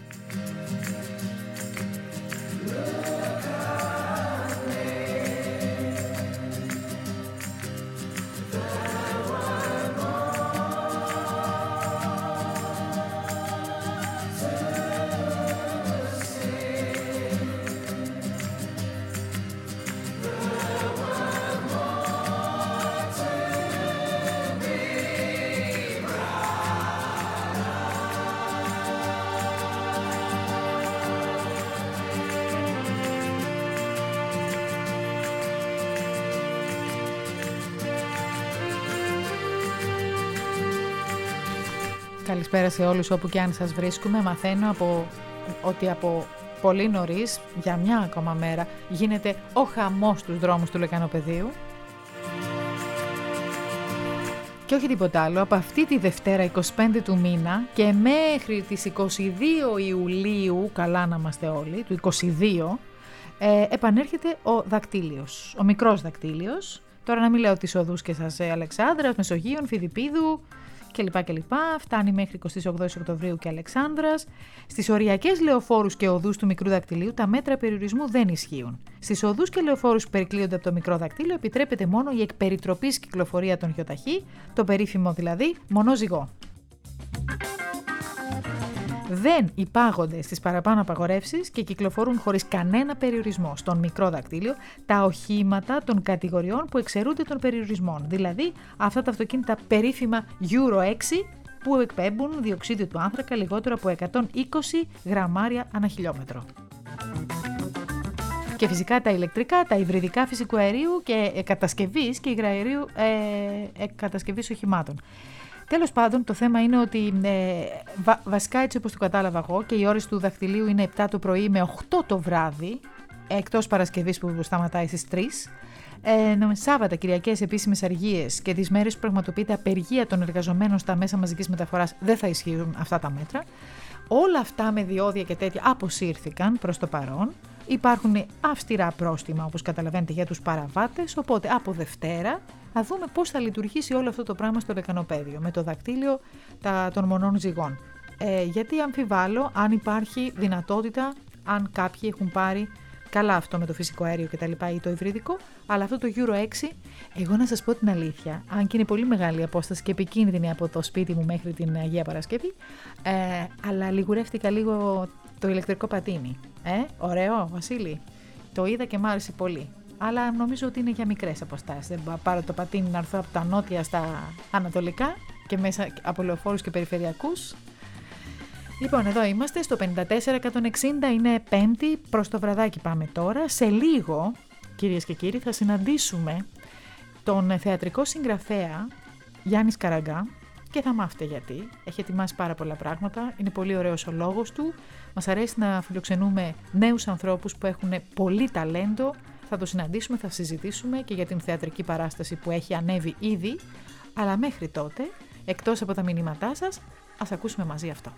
Καλησπέρα σε όλους όπου και αν σας βρίσκουμε. Μαθαίνω από, ότι από πολύ νωρίς, για μια ακόμα μέρα, γίνεται ο χαμός στους δρόμους του Λεκανοπεδίου. Και όχι τίποτα άλλο, από αυτή τη Δευτέρα είκοσι πέντε του μήνα και μέχρι τις είκοσι δύο Ιουλίου, καλά να είμαστε όλοι, του είκοσι δύο, ε, επανέρχεται ο δακτύλιος, ο μικρός δακτύλιος. Τώρα να μην λέω τις οδούς και σας ε, Αλεξάνδρας, Μεσογείων, Φιδιππίδου κλπ. κλπ. Φτάνει μέχρι εικοστή ογδόη Οκτωβρίου και Αλεξάνδρας. Στις οριακές λεωφόρους και οδούς του μικρού δακτυλίου τα μέτρα περιορισμού δεν ισχύουν. Στις οδούς και λεωφόρους που περικλείονται από το μικρό δακτύλιο επιτρέπεται μόνο η εκπεριτροπής κυκλοφορία των γιοταχή, το περίφημο δηλαδή μονόζυγό. Δεν υπάγονται στις παραπάνω απαγορεύσεις και κυκλοφορούν χωρίς κανένα περιορισμό στον μικρό δακτύλιο τα οχήματα των κατηγοριών που εξαιρούνται των περιορισμών, δηλαδή αυτά τα αυτοκίνητα περίφημα Euro έξι που εκπέμπουν διοξείδιο του άνθρακα λιγότερο από εκατόν είκοσι γραμμάρια ανά χιλιόμετρο. Και φυσικά τα ηλεκτρικά, τα υβριδικά φυσικού αερίου και κατασκευής και υγραερίου ε, ε, κατασκευής οχημάτων. Τέλος πάντων, το θέμα είναι ότι ε, βα, βασικά έτσι όπως το κατάλαβα εγώ και οι ώρες του δακτυλίου είναι επτά το πρωί με οκτώ το βράδυ, εκτός Παρασκευής που σταματάει στις τρεις. Ε, Σάββατα, Κυριακές, επίσημες αργίες και τις μέρες που πραγματοποιείται απεργία των εργαζομένων στα μέσα μαζικής μεταφοράς δεν θα ισχύουν αυτά τα μέτρα. Όλα αυτά με διόδια και τέτοια αποσύρθηκαν προς το παρόν. Υπάρχουν αυστηρά πρόστιμα, όπως καταλαβαίνετε, για τους παραβάτες, οπότε από Δευτέρα θα δούμε πώς θα λειτουργήσει όλο αυτό το πράγμα στο Λεκανοπέδιο, με το δακτύλιο τα, των μονών ζυγών. Ε, γιατί αμφιβάλλω αν υπάρχει δυνατότητα, αν κάποιοι έχουν πάρει καλά αυτό με το φυσικό αέριο και τα λοιπά ή το υβριδικό, αλλά αυτό το Euro έξι, εγώ να σας πω την αλήθεια, αν και είναι πολύ μεγάλη απόσταση και επικίνδυνη από το σπίτι μου μέχρι την Αγία Παρασκευή, ε, αλλά λιγουρεύτηκα λίγο το ηλεκτρικό πατίνι. Ε, ωραίο, Βασίλη. Το είδα και μ' άρεσε πολύ. Αλλά νομίζω ότι είναι για μικρές αποστάσεις. Δεν μπορώ να πάρω το πατίνι να έρθω από τα νότια στα ανατολικά και μέσα από λεωφόρους και περιφερειακούς. Λοιπόν, εδώ είμαστε στο πενήντα τέσσερα εκατόν εξήντα, είναι Πέμπτη, προς το βραδάκι πάμε τώρα. Σε λίγο, κυρίες και κύριοι, θα συναντήσουμε τον θεατρικό συγγραφέα Γιάννη Σκαραγκά και θα μάθετε γιατί. Έχει ετοιμάσει πάρα πολλά πράγματα, είναι πολύ ωραίος ο λόγος του. Μας αρέσει να φιλοξενούμε νέους ανθρώπους που έχουν πολύ ταλέντο, θα το συναντήσουμε, θα συζητήσουμε και για την θεατρική παράσταση που έχει ανέβει ήδη, αλλά μέχρι τότε, εκτός από τα μηνύματά σας, ας ακούσουμε μαζί αυτό.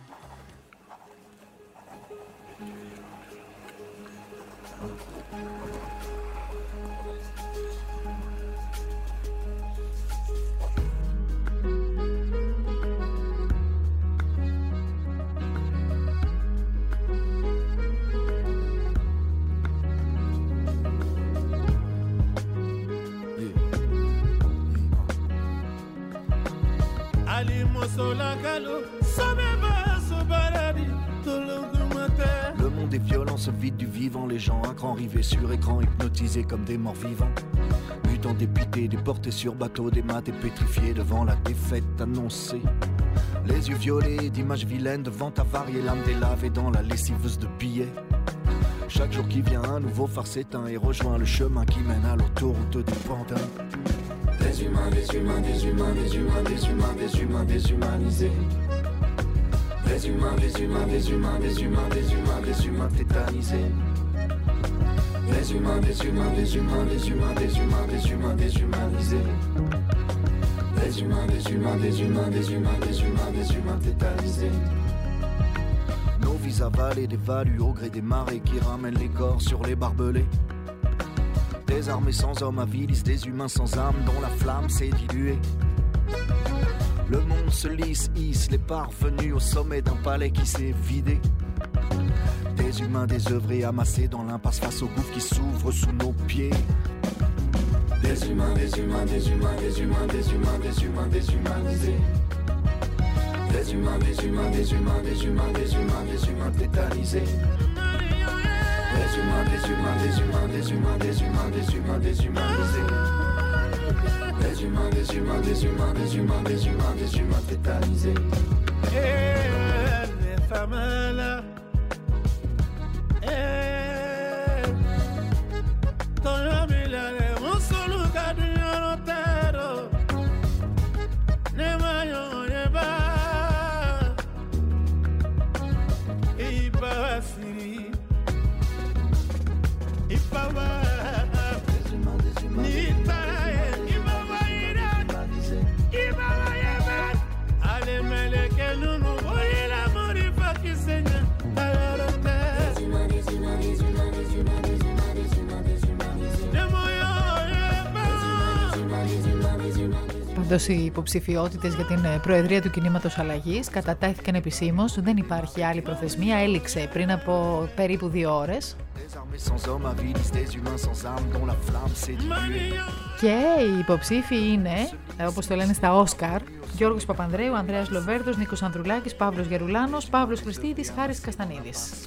Le monde est violent, se vide du vivant. Les gens à cran rivés sur écran, hypnotisés comme des morts vivants. Mutants dépités, déportés sur bateau, des maths pétrifiés devant la défaite annoncée. Les yeux violets d'images vilaines devant avarier, l'âme délavée dans la lessiveuse de billets. Chaque jour qui vient, un nouveau phare s'éteint et rejoint le chemin qui mène à l'autoroute des pantins. Des humains, des humains, des humains, des humains, des humains, des humains déshumanisés. Des humains, des humains, des humains, des humains, des humains, des humains tétanisés. Des humains, des humains, des humains, des humains, des humains, des humains déshumanisés. Des humains, des humains, des humains, des humains, des humains, des humains tétanisés. Nos vies avalées dévaluent au gré des marées qui ramènent les corps sur les barbelés. Des armées sans hommes avilisent des humains sans âme dont la flamme s'est diluée. Le monde se lisse, hisse les parvenus au sommet d'un palais qui s'est vidé. Des humains désœuvrés amassés dans l'impasse face au gouffre qui s'ouvre sous nos pieds. Des humains, des humains, des humains, des humains, des humains, des humains déshumanisés. Des humains, des humains, des humains, des humains, des humains, des humains tétanisés. Des humains, des humains, des humains, des humains, des humains, des humains déshumanisés. Des humains, des humains, des humains, des humains, des humains, des humains tétanisés. Eh, les femmes là, eh, ton ami là, mon solo gadu yorotero, ne mayo ne ba, iba siri, iba ba, ni ta. Πάντως οι υποψηφιότητες για την Προεδρία του Κινήματος Αλλαγής κατατέθηκαν επισήμως, δεν υπάρχει άλλη προθεσμία, έληξε πριν από περίπου δύο ώρες. Και οι υποψήφοι είναι, όπως το λένε στα Όσκαρ, Γιώργος Παπανδρέου, Ανδρέας Λοβέρδος, Νίκος Ανδρουλάκης, Παύλος Γερουλάνος, Παύλος Χριστίδης, Χάρης Καστανίδης.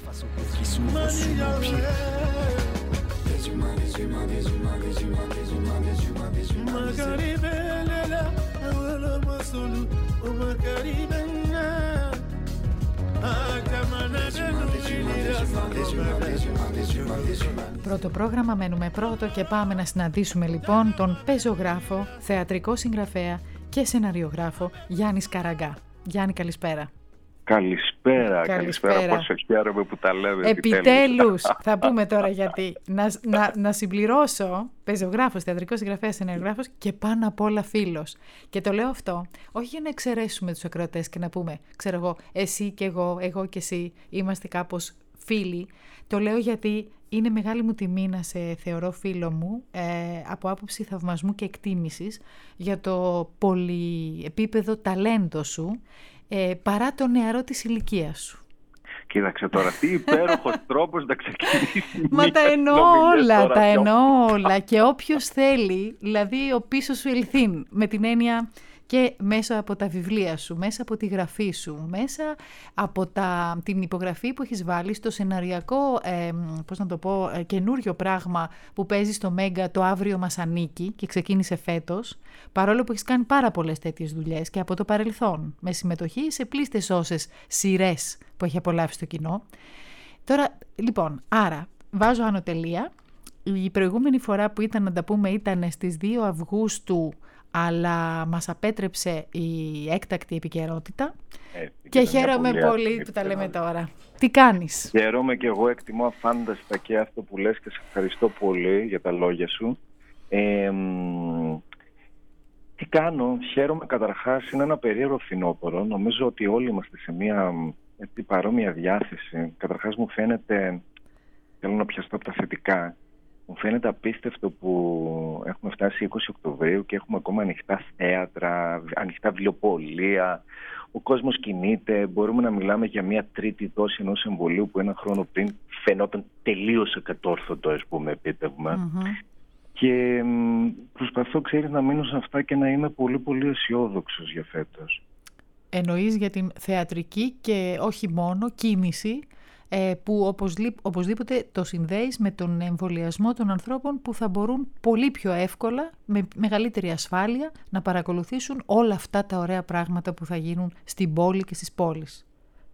Πρώτο πρόγραμμα, μένουμε πρώτο και πάμε να συναντήσουμε λοιπόν τον πεζογράφο, θεατρικό συγγραφέα και σεναριογράφο Γιάννη Σκαραγκά. Γιάννη, καλησπέρα. Καλησπέρα, καλησπέρα, καλησπέρα. Πόσο χαίρομαι που τα λέμε. Επιτέλους, θα πούμε τώρα γιατί. Να, να, να συμπληρώσω, πεζογράφος, θεατρικός συγγραφέας, σεναριογράφος και πάνω απ' όλα φίλος. Και το λέω αυτό, όχι για να εξαιρέσουμε τους ακροατές και να πούμε, ξέρω εγώ, εσύ και εγώ, εγώ και εσύ, είμαστε κάπως φίλοι. Το λέω γιατί είναι μεγάλη μου τιμή να σε θεωρώ φίλο μου ε, από άποψη θαυμασμού και εκτίμησης για το πολυεπίπεδο ταλέντο σου, Ε, παρά το νεαρό της ηλικίας σου. Κοίταξε τώρα, τι υπέροχος τρόπος να ξεκινήσει. Μα τα εννοώ όλα, τα εννοώ όλα. Και όποιος θέλει, δηλαδή ο πίσω σου ελθύν, με την έννοια και μέσα από τα βιβλία σου, μέσα από τη γραφή σου, μέσα από τα, την υπογραφή που έχεις βάλει στο σεναριακό, ε, πώς να το πω, ε, καινούριο πράγμα που παίζει στο Μέγκα, το Αύριο μας ανήκει και ξεκίνησε φέτος, παρόλο που έχεις κάνει πάρα πολλές τέτοιες δουλειές και από το παρελθόν, με συμμετοχή σε πλήστες όσες σειρές που έχει απολαύσει το κοινό. Τώρα, λοιπόν, άρα, βάζω ανωτελεία. Η προηγούμενη φορά που ήταν να τα πούμε ήταν στις δύο Αυγούστου αλλά μας απέτρεψε η έκτακτη επικαιρότητα ε, και χαίρομαι πολύ, πολύ που τα λέμε τώρα. Τι κάνεις? Χαίρομαι και εγώ, εκτιμώ αφάνταστα και αυτό που λες και σε ευχαριστώ πολύ για τα λόγια σου. Ε, τι κάνω, χαίρομαι καταρχάς, είναι ένα περίεργο φθινόπωρο. Νομίζω ότι όλοι είμαστε σε μια έτσι, παρόμοια διάθεση. Καταρχάς μου φαίνεται, θέλω να πιαστώ από τα θετικά, μου φαίνεται απίστευτο που έχουμε φτάσει είκοσι Οκτωβρίου και έχουμε ακόμα ανοιχτά θέατρα, ανοιχτά βιβλιοπωλεία. Ο κόσμος κινείται, μπορούμε να μιλάμε για μια τρίτη δόση ενός εμβολίου που ένα χρόνο πριν φαινόταν τελείως ακατόρθωτο, ας πούμε, επίτευγμα. Mm-hmm. Και προσπαθώ, ξέρεις, να μείνω σε αυτά και να είμαι πολύ πολύ αισιόδοξος για φέτος. Εννοείς για την θεατρική και όχι μόνο κίνηση, που οπωσδήποτε το συνδέεις με τον εμβολιασμό των ανθρώπων που θα μπορούν πολύ πιο εύκολα, με μεγαλύτερη ασφάλεια, να παρακολουθήσουν όλα αυτά τα ωραία πράγματα που θα γίνουν στην πόλη και στις πόλεις.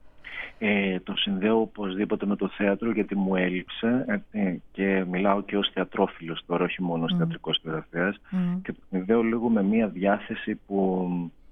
Ε, το συνδέω οπωσδήποτε με το θέατρο, γιατί μου έλειψε ε, και μιλάω και ως θεατρόφιλος τώρα, όχι μόνο ως mm. θεατρικός περαστέας, mm. και το συνδέω λίγο με μια διάθεση που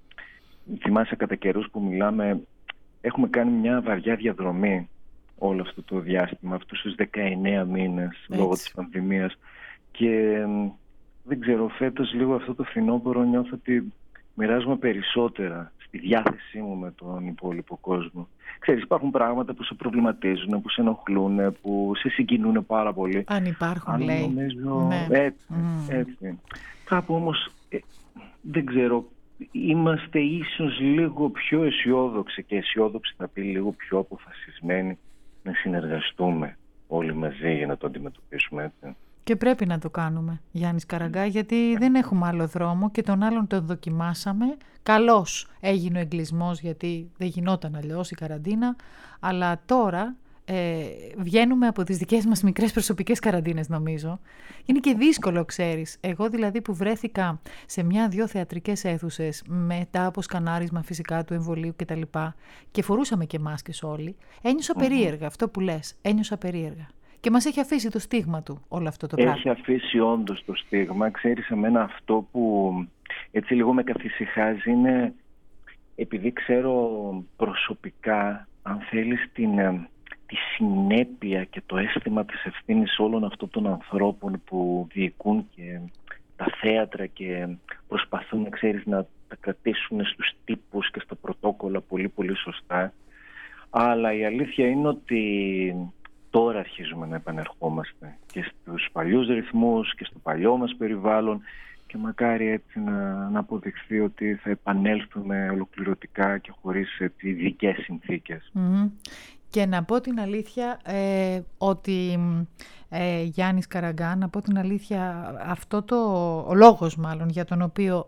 θυμάσαι κατά καιρούς που μιλάμε, έχουμε κάνει μια βαριά διαδρομή όλο αυτό το διάστημα, αυτούς τους δεκαεννέα μήνες λόγω της πανδημίας, και δεν ξέρω, φέτος λίγο αυτό το φθινόπωρο νιώθω ότι μοιράζομαι περισσότερα στη διάθεσή μου με τον υπόλοιπο κόσμο. Ξέρεις, υπάρχουν πράγματα που σε προβληματίζουν, που σε ενοχλούν, που σε συγκινούν πάρα πολύ. Αν υπάρχουν, αν λέει. Νομίζω, ναι. έτσι, mm. έτσι. Κάπου όμως, ε, δεν ξέρω, είμαστε ίσως λίγο πιο αισιόδοξοι, και αισιόδοξοι θα πει λίγο πιο αποφασισμένοι να συνεργαστούμε όλοι μαζί για να το αντιμετωπίσουμε, έτσι. Και πρέπει να το κάνουμε, Γιάννης Καραγκά, γιατί δεν έχουμε άλλο δρόμο και τον άλλον τον δοκιμάσαμε. Καλώς έγινε ο εγκλισμός, γιατί δεν γινόταν αλλιώς η καραντίνα, αλλά τώρα ε, βγαίνουμε από τις δικές μας μικρές προσωπικές καραντίνες, νομίζω. Είναι και δύσκολο, ξέρεις. Εγώ δηλαδή που βρέθηκα σε μια-δυο θεατρικές αίθουσες μετά από σκανάρισμα φυσικά του εμβολίου κτλ. Και, και φορούσαμε και μάσκες όλοι, ένιωσα mm-hmm. περίεργα, αυτό που λες, ένιωσα περίεργα. Και μας έχει αφήσει το στίγμα του όλο αυτό το πράγμα. Έχει αφήσει όντως το στίγμα. Ξέρεις, εμένα αυτό που έτσι λίγο με καθησυχάζει είναι, επειδή ξέρω προσωπικά, αν θέλεις, την, τη συνέπεια και το αίσθημα της ευθύνης όλων αυτών των ανθρώπων που διοικούν και τα θέατρα και προσπαθούν, ξέρεις, να τα κρατήσουν στους τύπους και στα πρωτόκολλα πολύ πολύ σωστά. Αλλά η αλήθεια είναι ότι τώρα αρχίζουμε να επανερχόμαστε και στους παλιούς ρυθμούς και στο παλιό μας περιβάλλον, και μακάρι έτσι να, να αποδειχθεί ότι θα επανέλθουμε ολοκληρωτικά και χωρίς ειδικές συνθήκες. Mm-hmm. Και να πω την αλήθεια ε, ότι ε, Γιάννης Καραγκά, να πω την αλήθεια, αυτό το, ο λόγος μάλλον για τον οποίο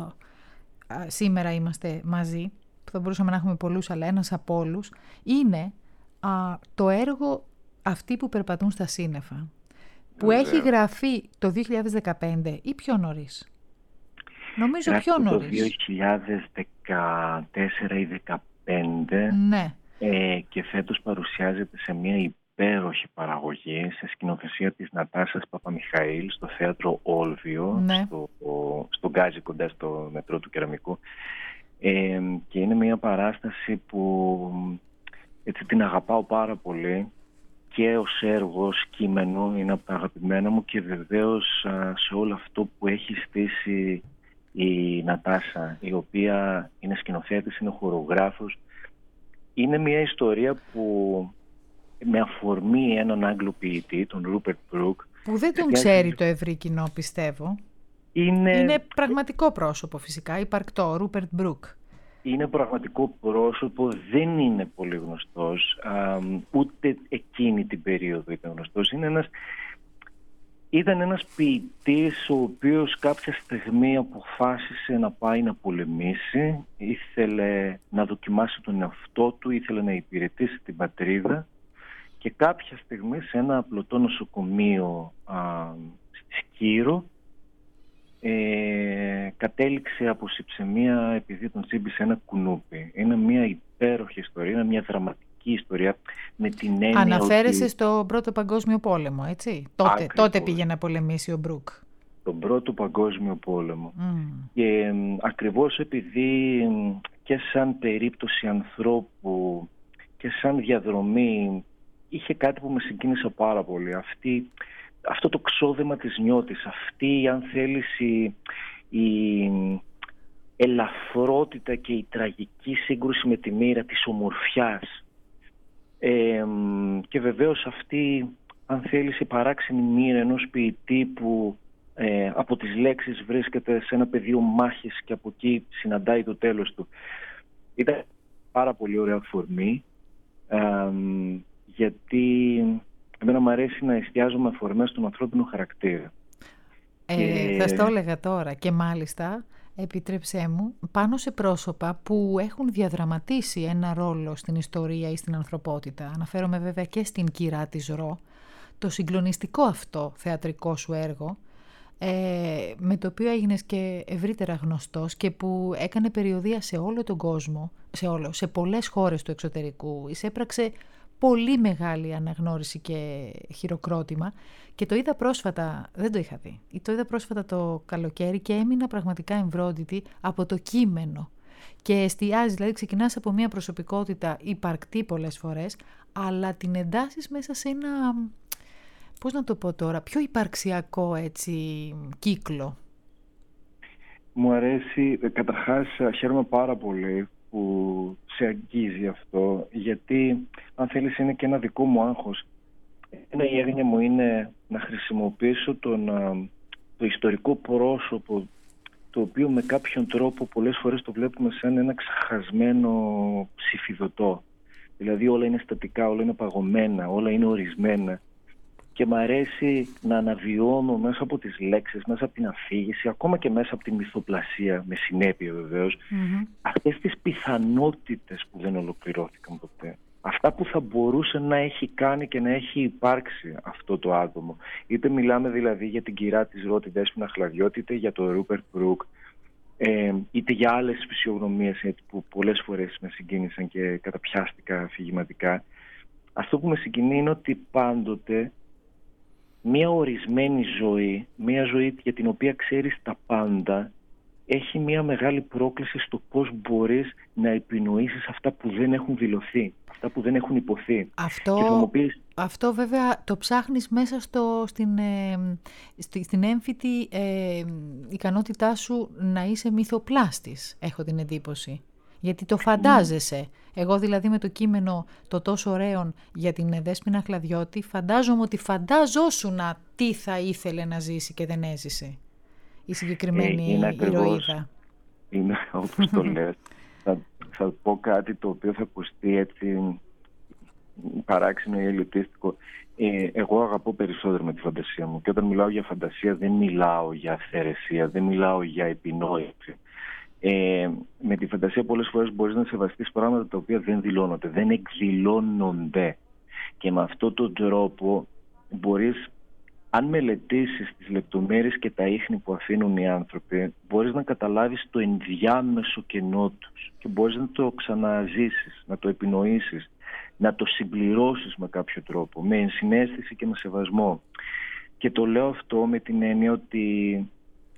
ε, ε, σήμερα είμαστε μαζί, που θα μπορούσαμε να έχουμε πολλούς, αλλά ένας από όλους, είναι ε, το έργο Αυτοί που περπατούν στα σύννεφα, που Βέβαια. έχει γραφεί το δύο χιλιάδες δεκαπέντε ή πιο νωρίς. Νομίζω Γράφει πιο νωρίς. Το δύο χιλιάδες δεκατέσσερα ή δεκαπέντε, ναι. ε, και φέτος παρουσιάζεται σε μια υπέροχη παραγωγή σε σκηνοθεσία της Νατάσας Παπαμιχαήλ στο θέατρο Όλβιο, ναι. στο, στο Γκάζι κοντά στο μετρό του Κεραμικού, ε, και είναι μια παράσταση που έτσι την αγαπάω πάρα πολύ. Και ως έργο, ως κείμενο είναι από τα αγαπημένα μου, και βεβαίως σε όλο αυτό που έχει στήσει η Νατάσα, η οποία είναι σκηνοθέτης, είναι χορογράφος. Είναι μια ιστορία που με αφορμή έναν Άγγλο ποιητή, τον Ρούπερτ Μπρουκ, που δεν τον ξέρει το ευρύ κοινό, πιστεύω. Είναι, είναι πραγματικό πρόσωπο φυσικά, υπαρκτό, ο Ρούπερτ Μπρουκ. Είναι πραγματικό πρόσωπο, δεν είναι πολύ γνωστός, α, ούτε εκείνη την περίοδο ήταν γνωστός. Είναι ένας, ήταν ένας ποιητής ο οποίος κάποια στιγμή αποφάσισε να πάει να πολεμήσει, ήθελε να δοκιμάσει τον εαυτό του, ήθελε να υπηρετήσει την πατρίδα, και κάποια στιγμή σε ένα απλωτό νοσοκομείο α, στη Σκύρο, Ε, κατέληξε από συψαιμία επειδή τον τσίμπησε ένα κουνούπι. Είναι μια υπέροχη ιστορία, είναι μια δραματική ιστορία με την έννοια. Αναφέρεσαι ότι... στο Πρώτο Παγκόσμιο Πόλεμο, έτσι. Τότε, τότε πήγε να πολεμήσει ο Μπρουκ. Τον Πρώτο Παγκόσμιο Πόλεμο. Mm. Και ακριβώς επειδή και σαν περίπτωση ανθρώπου και σαν διαδρομή είχε κάτι που με συγκίνησε πάρα πολύ. Αυτή, αυτό το ξόδεμα της νιώτης, αυτή, αν θέλεις, η, η ελαφρότητα και η τραγική σύγκρουση με τη μοίρα της ομορφιάς. Ε, και βεβαίως αυτή, αν θέλεις, η παράξενη μοίρα ενός ποιητή που ε, από τις λέξεις βρίσκεται σε ένα πεδίο μάχης και από εκεί συναντάει το τέλος του. Ήταν πάρα πολύ ωραία αφορμή, ε, γιατί εμένα μου αρέσει να εστιάζομαι αφορμές στον ανθρώπινο χαρακτήρα. Ε, και... Θα στο έλεγα τώρα και μάλιστα, επιτρέψέ μου, πάνω σε πρόσωπα που έχουν διαδραματίσει ένα ρόλο στην ιστορία ή στην ανθρωπότητα. Αναφέρομαι βέβαια και στην Κυρά της Ρο, το συγκλονιστικό αυτό θεατρικό σου έργο, ε, με το οποίο έγινες και ευρύτερα γνωστός και που έκανε περιοδεία σε όλο τον κόσμο, σε, όλο, σε πολλές χώρες του εξωτερικού. Εισέπραξε πολύ μεγάλη αναγνώριση και χειροκρότημα και το είδα πρόσφατα, δεν το είχα δει, το είδα πρόσφατα το καλοκαίρι και έμεινα πραγματικά εμβρόντιτη από το κείμενο. Και εστιάζει, δηλαδή ξεκινάς από μια προσωπικότητα υπαρκτή πολλές φορές, αλλά την εντάσσεις μέσα σε ένα, πώς να το πω τώρα, πιο υπαρξιακό έτσι κύκλο. Μου αρέσει, καταρχάς χαίρομαι πάρα πολύ που σε αγγίζει αυτό, γιατί αν θέλεις είναι και ένα δικό μου άγχος. Ένα η έγνοια μου είναι να χρησιμοποιήσω τον, το ιστορικό πρόσωπο, το οποίο με κάποιον τρόπο πολλές φορές το βλέπουμε σαν ένα ξεχασμένο ψηφιδωτό. Δηλαδή όλα είναι στατικά, όλα είναι παγωμένα, όλα είναι ορισμένα. Και μου αρέσει να αναβιώνω μέσα από τις λέξεις, μέσα από την αφήγηση, ακόμα και μέσα από τη μυθοπλασία, με συνέπεια βεβαίως, mm-hmm. αυτές τις πιθανότητες που δεν ολοκληρώθηκαν ποτέ. Αυτά που θα μπορούσε να έχει κάνει και να έχει υπάρξει αυτό το άτομο. Είτε μιλάμε δηλαδή για την Κυρά της Ρο, την Δέσποινα Χλαδιώτη, είτε για το Ρούπερτ Μπρουκ, ε, είτε για άλλες φυσιογνωμίες που πολλές φορές με συγκίνησαν και καταπιάστηκα αφηγηματικά. Αυτό που με συγκινεί είναι ότι πάντοτε μία ορισμένη ζωή, μία ζωή για την οποία ξέρεις τα πάντα, έχει μία μεγάλη πρόκληση στο πώς μπορείς να επινοήσεις αυτά που δεν έχουν δηλωθεί, αυτά που δεν έχουν υποθεί. Αυτό, πεις... αυτό βέβαια το ψάχνεις μέσα στο, στην, ε, στη, στην έμφυτη ε, ικανότητά σου να είσαι μυθοπλάστης, έχω την εντύπωση. Γιατί το φαντάζεσαι. Εγώ δηλαδή με το κείμενο το τόσο ωραίο για την Δέσποινα Χλαδιώτη φαντάζομαι ότι φαντάζόσουν τι θα ήθελε να ζήσει και δεν έζησε η συγκεκριμένη ε, είναι ηρωίδα. Είναι όπως το λες. θα, θα πω κάτι το οποίο θα ακουστεί έτσι παράξενο ή ελιτίστικο. Ε, εγώ αγαπώ περισσότερο με τη φαντασία μου και όταν μιλάω για φαντασία δεν μιλάω για αυθαιρεσία, δεν μιλάω για επινόηση. Ε, με τη φαντασία πολλές φορές μπορείς να σεβαστείς πράγματα τα οποία δεν δηλώνονται, δεν εκδηλώνονται. Και με αυτόν τον τρόπο μπορείς, αν μελετήσεις τις λεπτομέρειες και τα ίχνη που αφήνουν οι άνθρωποι, μπορείς να καταλάβεις το ενδιάμεσο κενό τους και μπορείς να το ξαναζήσεις, να το επινοήσεις, να το συμπληρώσεις με κάποιο τρόπο, με ενσυναίσθηση και με σεβασμό. Και το λέω αυτό με την έννοια ότι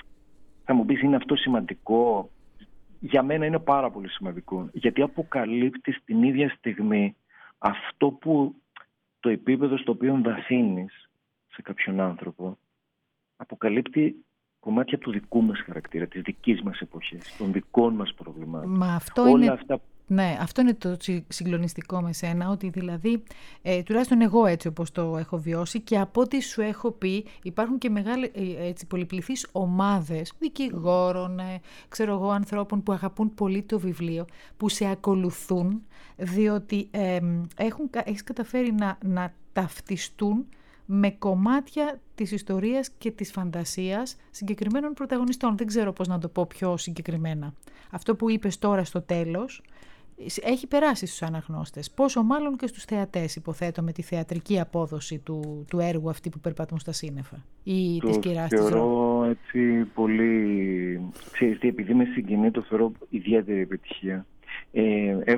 θα μου πεις είναι αυτό σημαντικό. Για μένα είναι πάρα πολύ σημαντικό, γιατί αποκαλύπτεις την ίδια στιγμή αυτό που το επίπεδο στο οποίο βαθύνεις σε κάποιον άνθρωπο αποκαλύπτει κομμάτια του δικού μας χαρακτήρα, της δικής μας εποχής, των δικών μας προβλημάτων. Μα αυτό Όλα είναι... αυτά... Ναι, αυτό είναι το συγκλονιστικό με σένα, ότι δηλαδή, ε, τουλάχιστον εγώ έτσι όπως το έχω βιώσει και από ό,τι σου έχω πει, υπάρχουν και μεγάλες έτσι, πολυπληθείς ομάδες δικηγόρων, ε, ξέρω εγώ, ανθρώπων που αγαπούν πολύ το βιβλίο, που σε ακολουθούν, διότι ε, έχουν, έχεις καταφέρει να, να ταυτιστούν με κομμάτια της ιστορίας και της φαντασίας συγκεκριμένων πρωταγωνιστών. Δεν ξέρω πώς να το πω πιο συγκεκριμένα. Αυτό που είπες τώρα στο τέλος έχει περάσει στους αναγνώστες. Πόσο μάλλον και στους θεατές, υποθέτω, με τη θεατρική απόδοση του, του έργου αυτή που περπατούν στα σύννεφα ή το της Κυράς της Ρο. Το θεωρώ έτσι πολύ... Ξέρεις τι, επειδή με συγκινεί, το θεωρώ ιδιαίτερη επιτυχία. Ε, έχω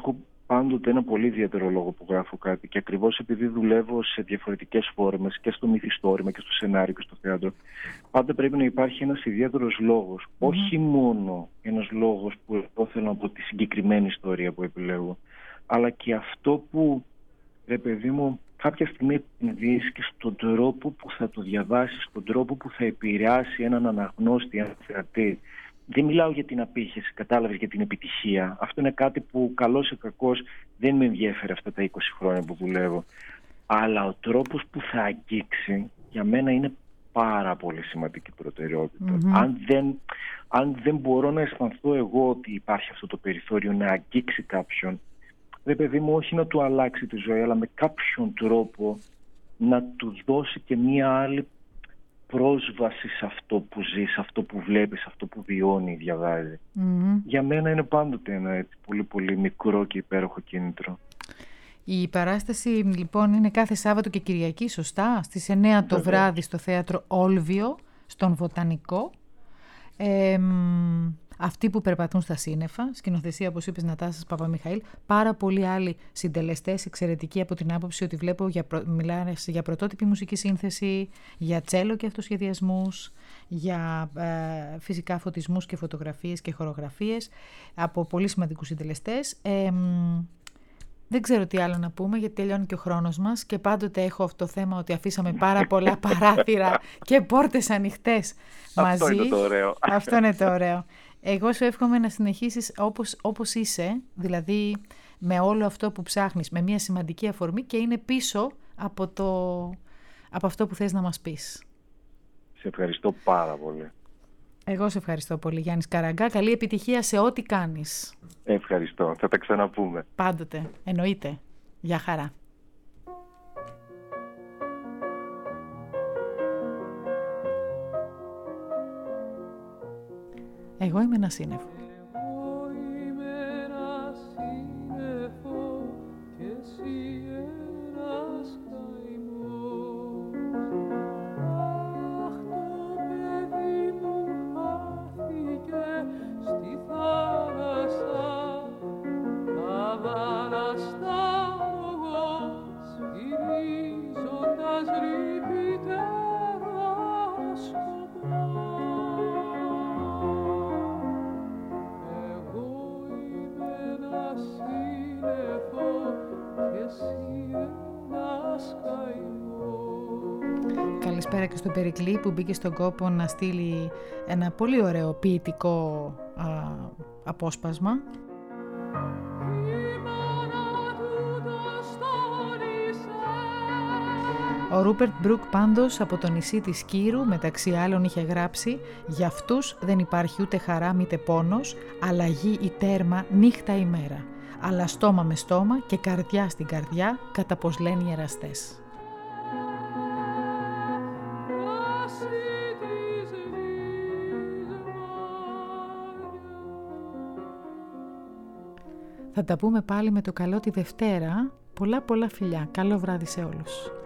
πάντοτε ένα πολύ ιδιαίτερο λόγο που γράφω κάτι, και ακριβώς επειδή δουλεύω σε διαφορετικές φόρμες και στο μυθιστόρημα και στο σενάριο και στο θέατρο, πάντα πρέπει να υπάρχει ένας ιδιαίτερος λόγος. Mm-hmm. Όχι μόνο ένας λόγος που εγώ θέλω από τη συγκεκριμένη ιστορία που επιλέγω, αλλά και αυτό που, ρε παιδί μου, κάποια στιγμή επενδύεις και στον τρόπο που θα το διαβάσεις, στον τρόπο που θα επηρεάσει έναν αναγνώστη, έναν θεατή. Δεν μιλάω για την απήχηση, κατάλαβες, για την επιτυχία. Αυτό είναι κάτι που καλώς ή κακώς δεν με ενδιέφερε αυτά τα είκοσι χρόνια που δουλεύω. Αλλά ο τρόπος που θα αγγίξει για μένα είναι πάρα πολύ σημαντική προτεραιότητα. Mm-hmm. Αν δεν, αν δεν μπορώ να αισθανθώ εγώ ότι υπάρχει αυτό το περιθώριο να αγγίξει κάποιον, δε παιδί μου, όχι να του αλλάξει τη ζωή, αλλά με κάποιον τρόπο να του δώσει και μία άλλη πρόσβαση σε αυτό που ζει, σε αυτό που βλέπει, σε αυτό που βιώνει, διαβάζει. Mm-hmm. Για μένα είναι πάντοτε ένα έτσι πολύ πολύ μικρό και υπέροχο κίνητρο. Η παράσταση λοιπόν είναι κάθε Σάββατο και Κυριακή, σωστά, στις εννέα το Βέβαια. βράδυ στο θέατρο Όλβιο, στον Βοτανικό. Ε, αυτοί που περπατούν στα σύννεφα, σκηνοθεσία όπως είπες Νατάσας Παπαμιχαήλ, πάρα πολλοί άλλοι συντελεστές εξαιρετικοί από την άποψη ότι βλέπω για προ... μιλάνε για πρωτότυπη μουσική σύνθεση, για τσέλο και αυτοσχεδιασμούς, για ε, φυσικά φωτισμούς και φωτογραφίες και χορογραφίες από πολύ σημαντικούς συντελεστές. Ε, Δεν ξέρω τι άλλο να πούμε, γιατί τελειώνει και ο χρόνος μας και πάντοτε έχω αυτό το θέμα ότι αφήσαμε πάρα πολλά παράθυρα και πόρτες ανοιχτές μαζί. Αυτό είναι το ωραίο. Αυτό είναι το ωραίο. Εγώ σου εύχομαι να συνεχίσεις όπως, όπως είσαι, δηλαδή με όλο αυτό που ψάχνεις, με μια σημαντική αφορμή και είναι πίσω από, το, από αυτό που θες να μας πεις. Σε ευχαριστώ πάρα πολύ. Εγώ σε ευχαριστώ πολύ, Γιάννης Καραγκά. Καλή επιτυχία σε ό,τι κάνεις. Ευχαριστώ. Θα τα ξαναπούμε. Πάντοτε. Εννοείται. Γεια χαρά. Εγώ είμαι ένα σύννεφο. Καλησπέρα και στον Περικλή που μπήκε στον κόπο να στείλει ένα πολύ ωραίο ποιητικό α, απόσπασμα. Ο Ρούπερτ Μπρουκ πάντως από το νησί της Κύρου μεταξύ άλλων είχε γράψει «Για αυτούς δεν υπάρχει ούτε χαρά μήτε πόνος, αλλά γη ή τέρμα νύχτα ημέρα, αλλά στόμα με στόμα και καρδιά στην καρδιά κατά πως λένε οι εραστές». Θα τα πούμε πάλι με το καλό τη Δευτέρα. Πολλά πολλά φιλιά. Καλό βράδυ σε όλους.